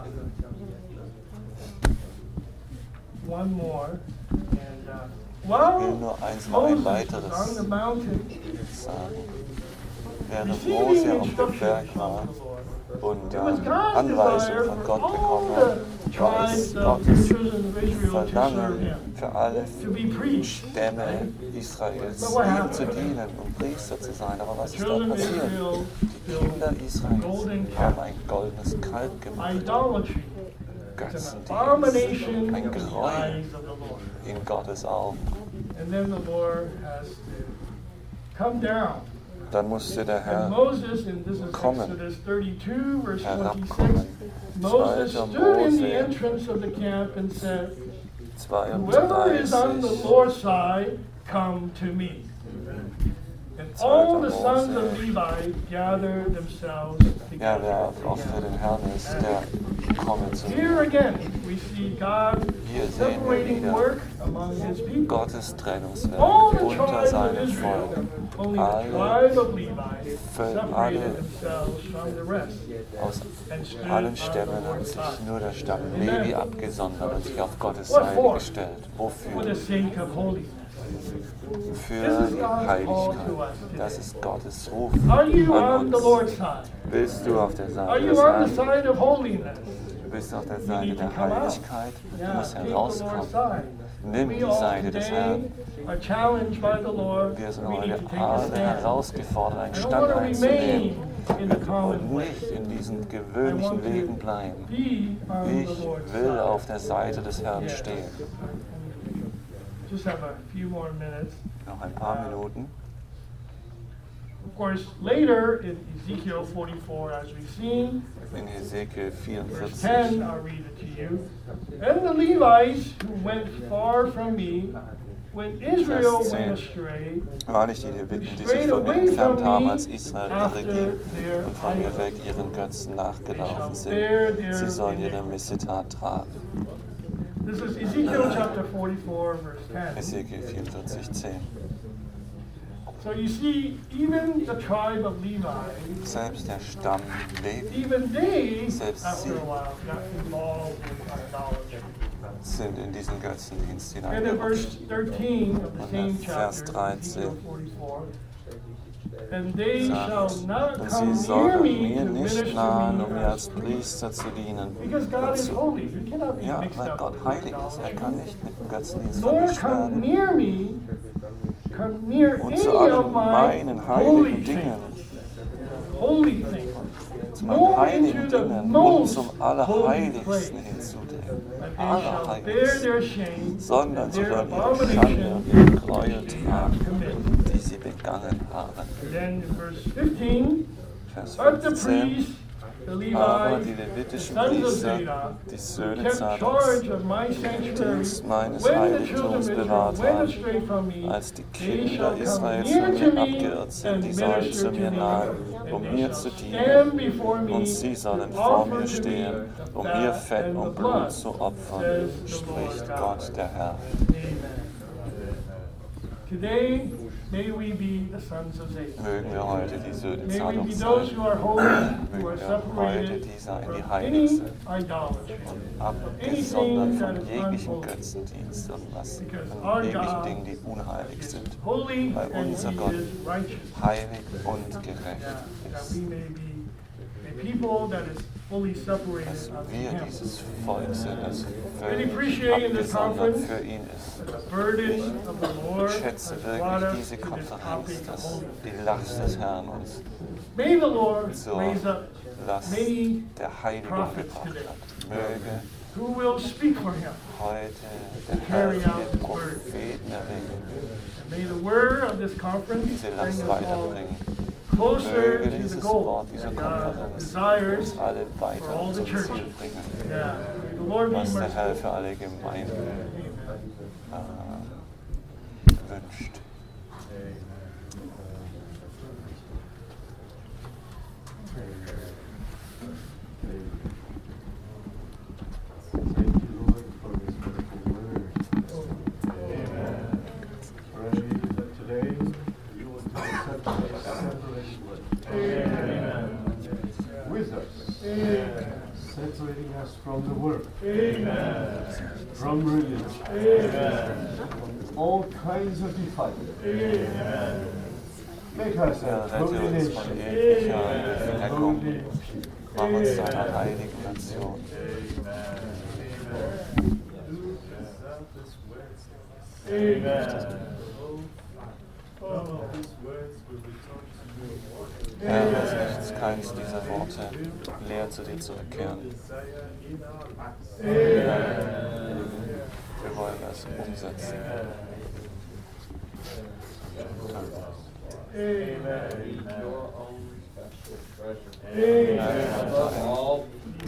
Speaker 2: Uh, one more. And, uh,
Speaker 1: Ich will
Speaker 2: well,
Speaker 1: nur eins noch ein
Speaker 2: Moses
Speaker 1: weiteres
Speaker 2: on the mountain,
Speaker 1: sagen. Während
Speaker 2: receiving
Speaker 1: Mose auf dem
Speaker 2: instructions
Speaker 1: Berg
Speaker 2: from
Speaker 1: war
Speaker 2: the Lord.
Speaker 1: und
Speaker 2: It was
Speaker 1: äh,
Speaker 2: God's
Speaker 1: Anweisungen
Speaker 2: desire
Speaker 1: von
Speaker 2: for
Speaker 1: Gott
Speaker 2: all
Speaker 1: bekommen hat,
Speaker 2: the
Speaker 1: war
Speaker 2: tribes
Speaker 1: es
Speaker 2: of
Speaker 1: Gottes
Speaker 2: the children of Israel to serve
Speaker 1: Verlangen
Speaker 2: Him,
Speaker 1: für alle
Speaker 2: to be priests.
Speaker 1: Stämme Israels,
Speaker 2: But what
Speaker 1: ihm
Speaker 2: happened?
Speaker 1: zu dienen und Priester zu sein. Aber was
Speaker 2: The
Speaker 1: ist da
Speaker 2: children of
Speaker 1: passiert?
Speaker 2: Israel
Speaker 1: Die Kinder Israels
Speaker 2: golden
Speaker 1: haben
Speaker 2: calf.
Speaker 1: ein goldenes Kalb gemacht.
Speaker 2: Idolatry. It's an
Speaker 1: Götzendienst,
Speaker 2: abomination
Speaker 1: ein
Speaker 2: in the
Speaker 1: Gräuel
Speaker 2: eyes of the Lord.
Speaker 1: in Gottes Augen.
Speaker 2: And then the Lord has to come down.
Speaker 1: Dann musste der
Speaker 2: And
Speaker 1: Herr
Speaker 2: Moses, and this is
Speaker 1: kommen.
Speaker 2: Exodus thirty-two, verse twenty-six,
Speaker 1: herabkommen.
Speaker 2: Moses
Speaker 1: Zweiter
Speaker 2: stood in the
Speaker 1: Mose
Speaker 2: entrance of the camp and said, Whoever is on the
Speaker 1: zweiunddreißig.
Speaker 2: Lord's side, come to me. And all the sons of Levi gathered themselves
Speaker 1: Ja,
Speaker 2: together.
Speaker 1: wer oft für den Herrn ist, der komme zu
Speaker 2: Here
Speaker 1: mir.
Speaker 2: again, we see God
Speaker 1: Hier sehen wir
Speaker 2: separating
Speaker 1: wieder
Speaker 2: work among his people.
Speaker 1: Gottes Trennungswerk
Speaker 2: All the
Speaker 1: unter
Speaker 2: tribes of
Speaker 1: seinem
Speaker 2: Israel,
Speaker 1: Volk.
Speaker 2: only the
Speaker 1: Alle
Speaker 2: tribe of Levi
Speaker 1: Völ-
Speaker 2: separated
Speaker 1: alle-
Speaker 2: themselves from the rest
Speaker 1: Aus
Speaker 2: and stood
Speaker 1: allen
Speaker 2: on the
Speaker 1: Stämmen hat
Speaker 2: Lord's
Speaker 1: sich
Speaker 2: side.
Speaker 1: nur der Stamm
Speaker 2: Amen.
Speaker 1: Levi abgesondert und sich auf Gottes
Speaker 2: What
Speaker 1: Seite
Speaker 2: for?
Speaker 1: gestellt.
Speaker 2: For the
Speaker 1: Wofür?
Speaker 2: sake of holiness.
Speaker 1: Für die Heiligkeit. Das ist Gottes Ruf
Speaker 2: Are you
Speaker 1: an
Speaker 2: on the
Speaker 1: uns.
Speaker 2: Lord's side?
Speaker 1: Bist du auf der
Speaker 2: Are
Speaker 1: Seite
Speaker 2: you
Speaker 1: des
Speaker 2: on the
Speaker 1: Herrn?
Speaker 2: side of holiness?
Speaker 1: Du bist auf der
Speaker 2: You
Speaker 1: Seite
Speaker 2: need to
Speaker 1: der
Speaker 2: come out.
Speaker 1: Heiligkeit. Du
Speaker 2: Yeah,
Speaker 1: musst
Speaker 2: take the Lord's
Speaker 1: herauskommen.
Speaker 2: side.
Speaker 1: Nimm
Speaker 2: We
Speaker 1: die
Speaker 2: all
Speaker 1: Seite des
Speaker 2: today
Speaker 1: Herrn.
Speaker 2: are challenged by the Lord.
Speaker 1: Wir sind
Speaker 2: We need
Speaker 1: heute
Speaker 2: to take a
Speaker 1: alle
Speaker 2: stand.
Speaker 1: herausgefordert, einen
Speaker 2: I don't
Speaker 1: Stand
Speaker 2: want to
Speaker 1: einzunehmen.
Speaker 2: remain in the
Speaker 1: Wir
Speaker 2: common
Speaker 1: wollen
Speaker 2: way.
Speaker 1: nicht in diesem
Speaker 2: I
Speaker 1: gewöhnlichen
Speaker 2: want
Speaker 1: Leben
Speaker 2: to
Speaker 1: bleiben.
Speaker 2: be on
Speaker 1: Ich
Speaker 2: the Lord's
Speaker 1: will
Speaker 2: side.
Speaker 1: auf der Seite des Herrn
Speaker 2: Yeah.
Speaker 1: stehen.
Speaker 2: Just have a few more minutes.
Speaker 1: Noch ein paar Minuten.
Speaker 2: Of course, later in Ezekiel forty-four, as we've seen,
Speaker 1: In Hesekiel
Speaker 2: verse
Speaker 1: vierundvierzig.
Speaker 2: ten, I'll read it to you. And the Levites who went far from me, when Israel
Speaker 1: Vers zehn.
Speaker 2: went astray,
Speaker 1: Wahrlich die Leviten, die sich von mir entfernt haben, als Israel regiert und von mir weg ihren Götzen nachgelaufen sind. Sie sollen ihre Missetat tragen.
Speaker 2: this is Ezekiel chapter forty-four, verse ten.
Speaker 1: Hesekiel vierundvierzig, zehn.
Speaker 2: So you see, even the tribe of Levi,
Speaker 1: Selbst der Stamm Levi
Speaker 2: even they,
Speaker 1: Selbst
Speaker 2: after
Speaker 1: sie.
Speaker 2: a while, got involved in idolatry.
Speaker 1: sind in diesen Götzendienst
Speaker 2: And in verse
Speaker 1: hineingerutscht.
Speaker 2: thirteen of the
Speaker 1: Und
Speaker 2: same
Speaker 1: in Vers
Speaker 2: chapter,
Speaker 1: dreizehn
Speaker 2: Ezekiel forty-four, and they shall
Speaker 1: sagt,
Speaker 2: not
Speaker 1: und
Speaker 2: come
Speaker 1: sie
Speaker 2: near
Speaker 1: sollen
Speaker 2: me
Speaker 1: mir
Speaker 2: to
Speaker 1: nicht
Speaker 2: minister
Speaker 1: nahen, um
Speaker 2: me
Speaker 1: mir als
Speaker 2: as priest.
Speaker 1: Priester zu dienen.
Speaker 2: Because God is holy. You cannot be
Speaker 1: Ja,
Speaker 2: mixed
Speaker 1: weil
Speaker 2: up
Speaker 1: Gott
Speaker 2: with
Speaker 1: heilig ist. Er
Speaker 2: idolatry.
Speaker 1: kann nicht mit dem Götzendienst
Speaker 2: Nor
Speaker 1: vermischt
Speaker 2: come
Speaker 1: werden.
Speaker 2: near me, come near
Speaker 1: Und
Speaker 2: any
Speaker 1: zu
Speaker 2: of
Speaker 1: allen
Speaker 2: my
Speaker 1: meinen
Speaker 2: holy
Speaker 1: heiligen Dingen,
Speaker 2: things. Holy things.
Speaker 1: zu meinen
Speaker 2: Nor
Speaker 1: heiligen
Speaker 2: into the
Speaker 1: Dingen und
Speaker 2: most
Speaker 1: zum
Speaker 2: holy place.
Speaker 1: Allerheiligsten hinzutreten.
Speaker 2: But they shall bear
Speaker 1: Allerheiligsten.
Speaker 2: their shame
Speaker 1: Sondern
Speaker 2: and
Speaker 1: sie
Speaker 2: their
Speaker 1: sollen ihre Schande
Speaker 2: abomination
Speaker 1: und ihre Gräuel
Speaker 2: they
Speaker 1: tragen,
Speaker 2: have committed.
Speaker 1: die sie begangen haben.
Speaker 2: Then in verse fifteen,
Speaker 1: Vers
Speaker 2: but the
Speaker 1: fünfzehn.
Speaker 2: priests, the
Speaker 1: Aber die
Speaker 2: Levites, the
Speaker 1: levitischen
Speaker 2: sons of
Speaker 1: Priester,
Speaker 2: Zadok,
Speaker 1: die
Speaker 2: who
Speaker 1: Söhne
Speaker 2: kept
Speaker 1: Zadoks,
Speaker 2: charge of my sanctuary,
Speaker 1: Dienst meines
Speaker 2: when the children of
Speaker 1: Heiligtums
Speaker 2: Israel
Speaker 1: bewahrt
Speaker 2: went
Speaker 1: waren,
Speaker 2: astray from me,
Speaker 1: als die
Speaker 2: they shall
Speaker 1: Kinder
Speaker 2: come
Speaker 1: Israels
Speaker 2: near
Speaker 1: von
Speaker 2: to
Speaker 1: mir
Speaker 2: me
Speaker 1: abgeirrt sind,
Speaker 2: and
Speaker 1: die sollen
Speaker 2: minister
Speaker 1: zu
Speaker 2: to
Speaker 1: mir
Speaker 2: me,
Speaker 1: nahen,
Speaker 2: and
Speaker 1: um
Speaker 2: they
Speaker 1: mir
Speaker 2: shall
Speaker 1: zu
Speaker 2: stand
Speaker 1: dienen.
Speaker 2: before me
Speaker 1: Und sie sollen
Speaker 2: to
Speaker 1: vor
Speaker 2: offer
Speaker 1: mir
Speaker 2: to
Speaker 1: stehen,
Speaker 2: me the
Speaker 1: um
Speaker 2: fat
Speaker 1: mir Fett
Speaker 2: and the
Speaker 1: und
Speaker 2: blood,
Speaker 1: Blut zu opfern,
Speaker 2: says the
Speaker 1: spricht
Speaker 2: Lord
Speaker 1: Gott
Speaker 2: God.
Speaker 1: der Herr.
Speaker 2: Amen. Today, may we be the sons of Zadok.
Speaker 1: Mögen wir heute die Söhne
Speaker 2: May we be
Speaker 1: Zadoks
Speaker 2: those
Speaker 1: sein,
Speaker 2: who are holy, who are
Speaker 1: mögen wir heute
Speaker 2: separated
Speaker 1: die sein, die
Speaker 2: from
Speaker 1: heilig
Speaker 2: any
Speaker 1: sind,
Speaker 2: idolatry,
Speaker 1: abgesondert von
Speaker 2: that is
Speaker 1: jeglichen
Speaker 2: unholy.
Speaker 1: Götzendienst und was
Speaker 2: Because
Speaker 1: von
Speaker 2: our
Speaker 1: jeglichen
Speaker 2: God
Speaker 1: Dingen, die unheilig
Speaker 2: is
Speaker 1: sind.
Speaker 2: holy
Speaker 1: Weil
Speaker 2: and
Speaker 1: unser
Speaker 2: He
Speaker 1: Gott
Speaker 2: is righteous.
Speaker 1: heilig und gerecht
Speaker 2: Yeah, that
Speaker 1: ist.
Speaker 2: we may be a people that is fully separated
Speaker 1: Dass
Speaker 2: unto
Speaker 1: wir
Speaker 2: Him.
Speaker 1: dieses Volk sind, das
Speaker 2: Really
Speaker 1: völlig
Speaker 2: appreciate in this
Speaker 1: abgesondert
Speaker 2: conference
Speaker 1: für ihn ist.
Speaker 2: The burden of the Lord
Speaker 1: Ich
Speaker 2: has
Speaker 1: schätze
Speaker 2: brought
Speaker 1: wirklich
Speaker 2: us
Speaker 1: diese
Speaker 2: to this
Speaker 1: Konferenz,
Speaker 2: topic of
Speaker 1: dass
Speaker 2: holiness.
Speaker 1: die Last des Herrn uns
Speaker 2: May the Lord
Speaker 1: zur
Speaker 2: raise up
Speaker 1: Last
Speaker 2: many
Speaker 1: der Heiligung
Speaker 2: prophets
Speaker 1: gebracht
Speaker 2: today
Speaker 1: hat. Möge
Speaker 2: who will speak for Him.
Speaker 1: heute der Herr viele Propheten erwecken,
Speaker 2: And may the word of this conference
Speaker 1: diese
Speaker 2: bring
Speaker 1: Last
Speaker 2: us all
Speaker 1: weiterbringen.
Speaker 2: closer
Speaker 1: Möge
Speaker 2: to the
Speaker 1: dieses
Speaker 2: goal
Speaker 1: Wort, diese
Speaker 2: that God
Speaker 1: Konferenz
Speaker 2: desires
Speaker 1: uns alle
Speaker 2: for
Speaker 1: weiter
Speaker 2: all the
Speaker 1: zum Ziel
Speaker 2: churches.
Speaker 1: bringen,
Speaker 2: Yeah. May the Lord be
Speaker 1: was der Herr
Speaker 2: merciful.
Speaker 1: für alle Gemeinden
Speaker 2: Amen.
Speaker 1: äh, wünscht.
Speaker 3: Thank you, Lord. separating us from the world, Amen. From religion, Amen. All kinds of defilement. Amen. Make us a holy nation, a holy people.
Speaker 1: Mach uns zu einer heiligen Nation. Herr, lass nichts, keins dieser Worte leer zu dir zurückkehren. Wir wollen es umsetzen. Amen. Amen.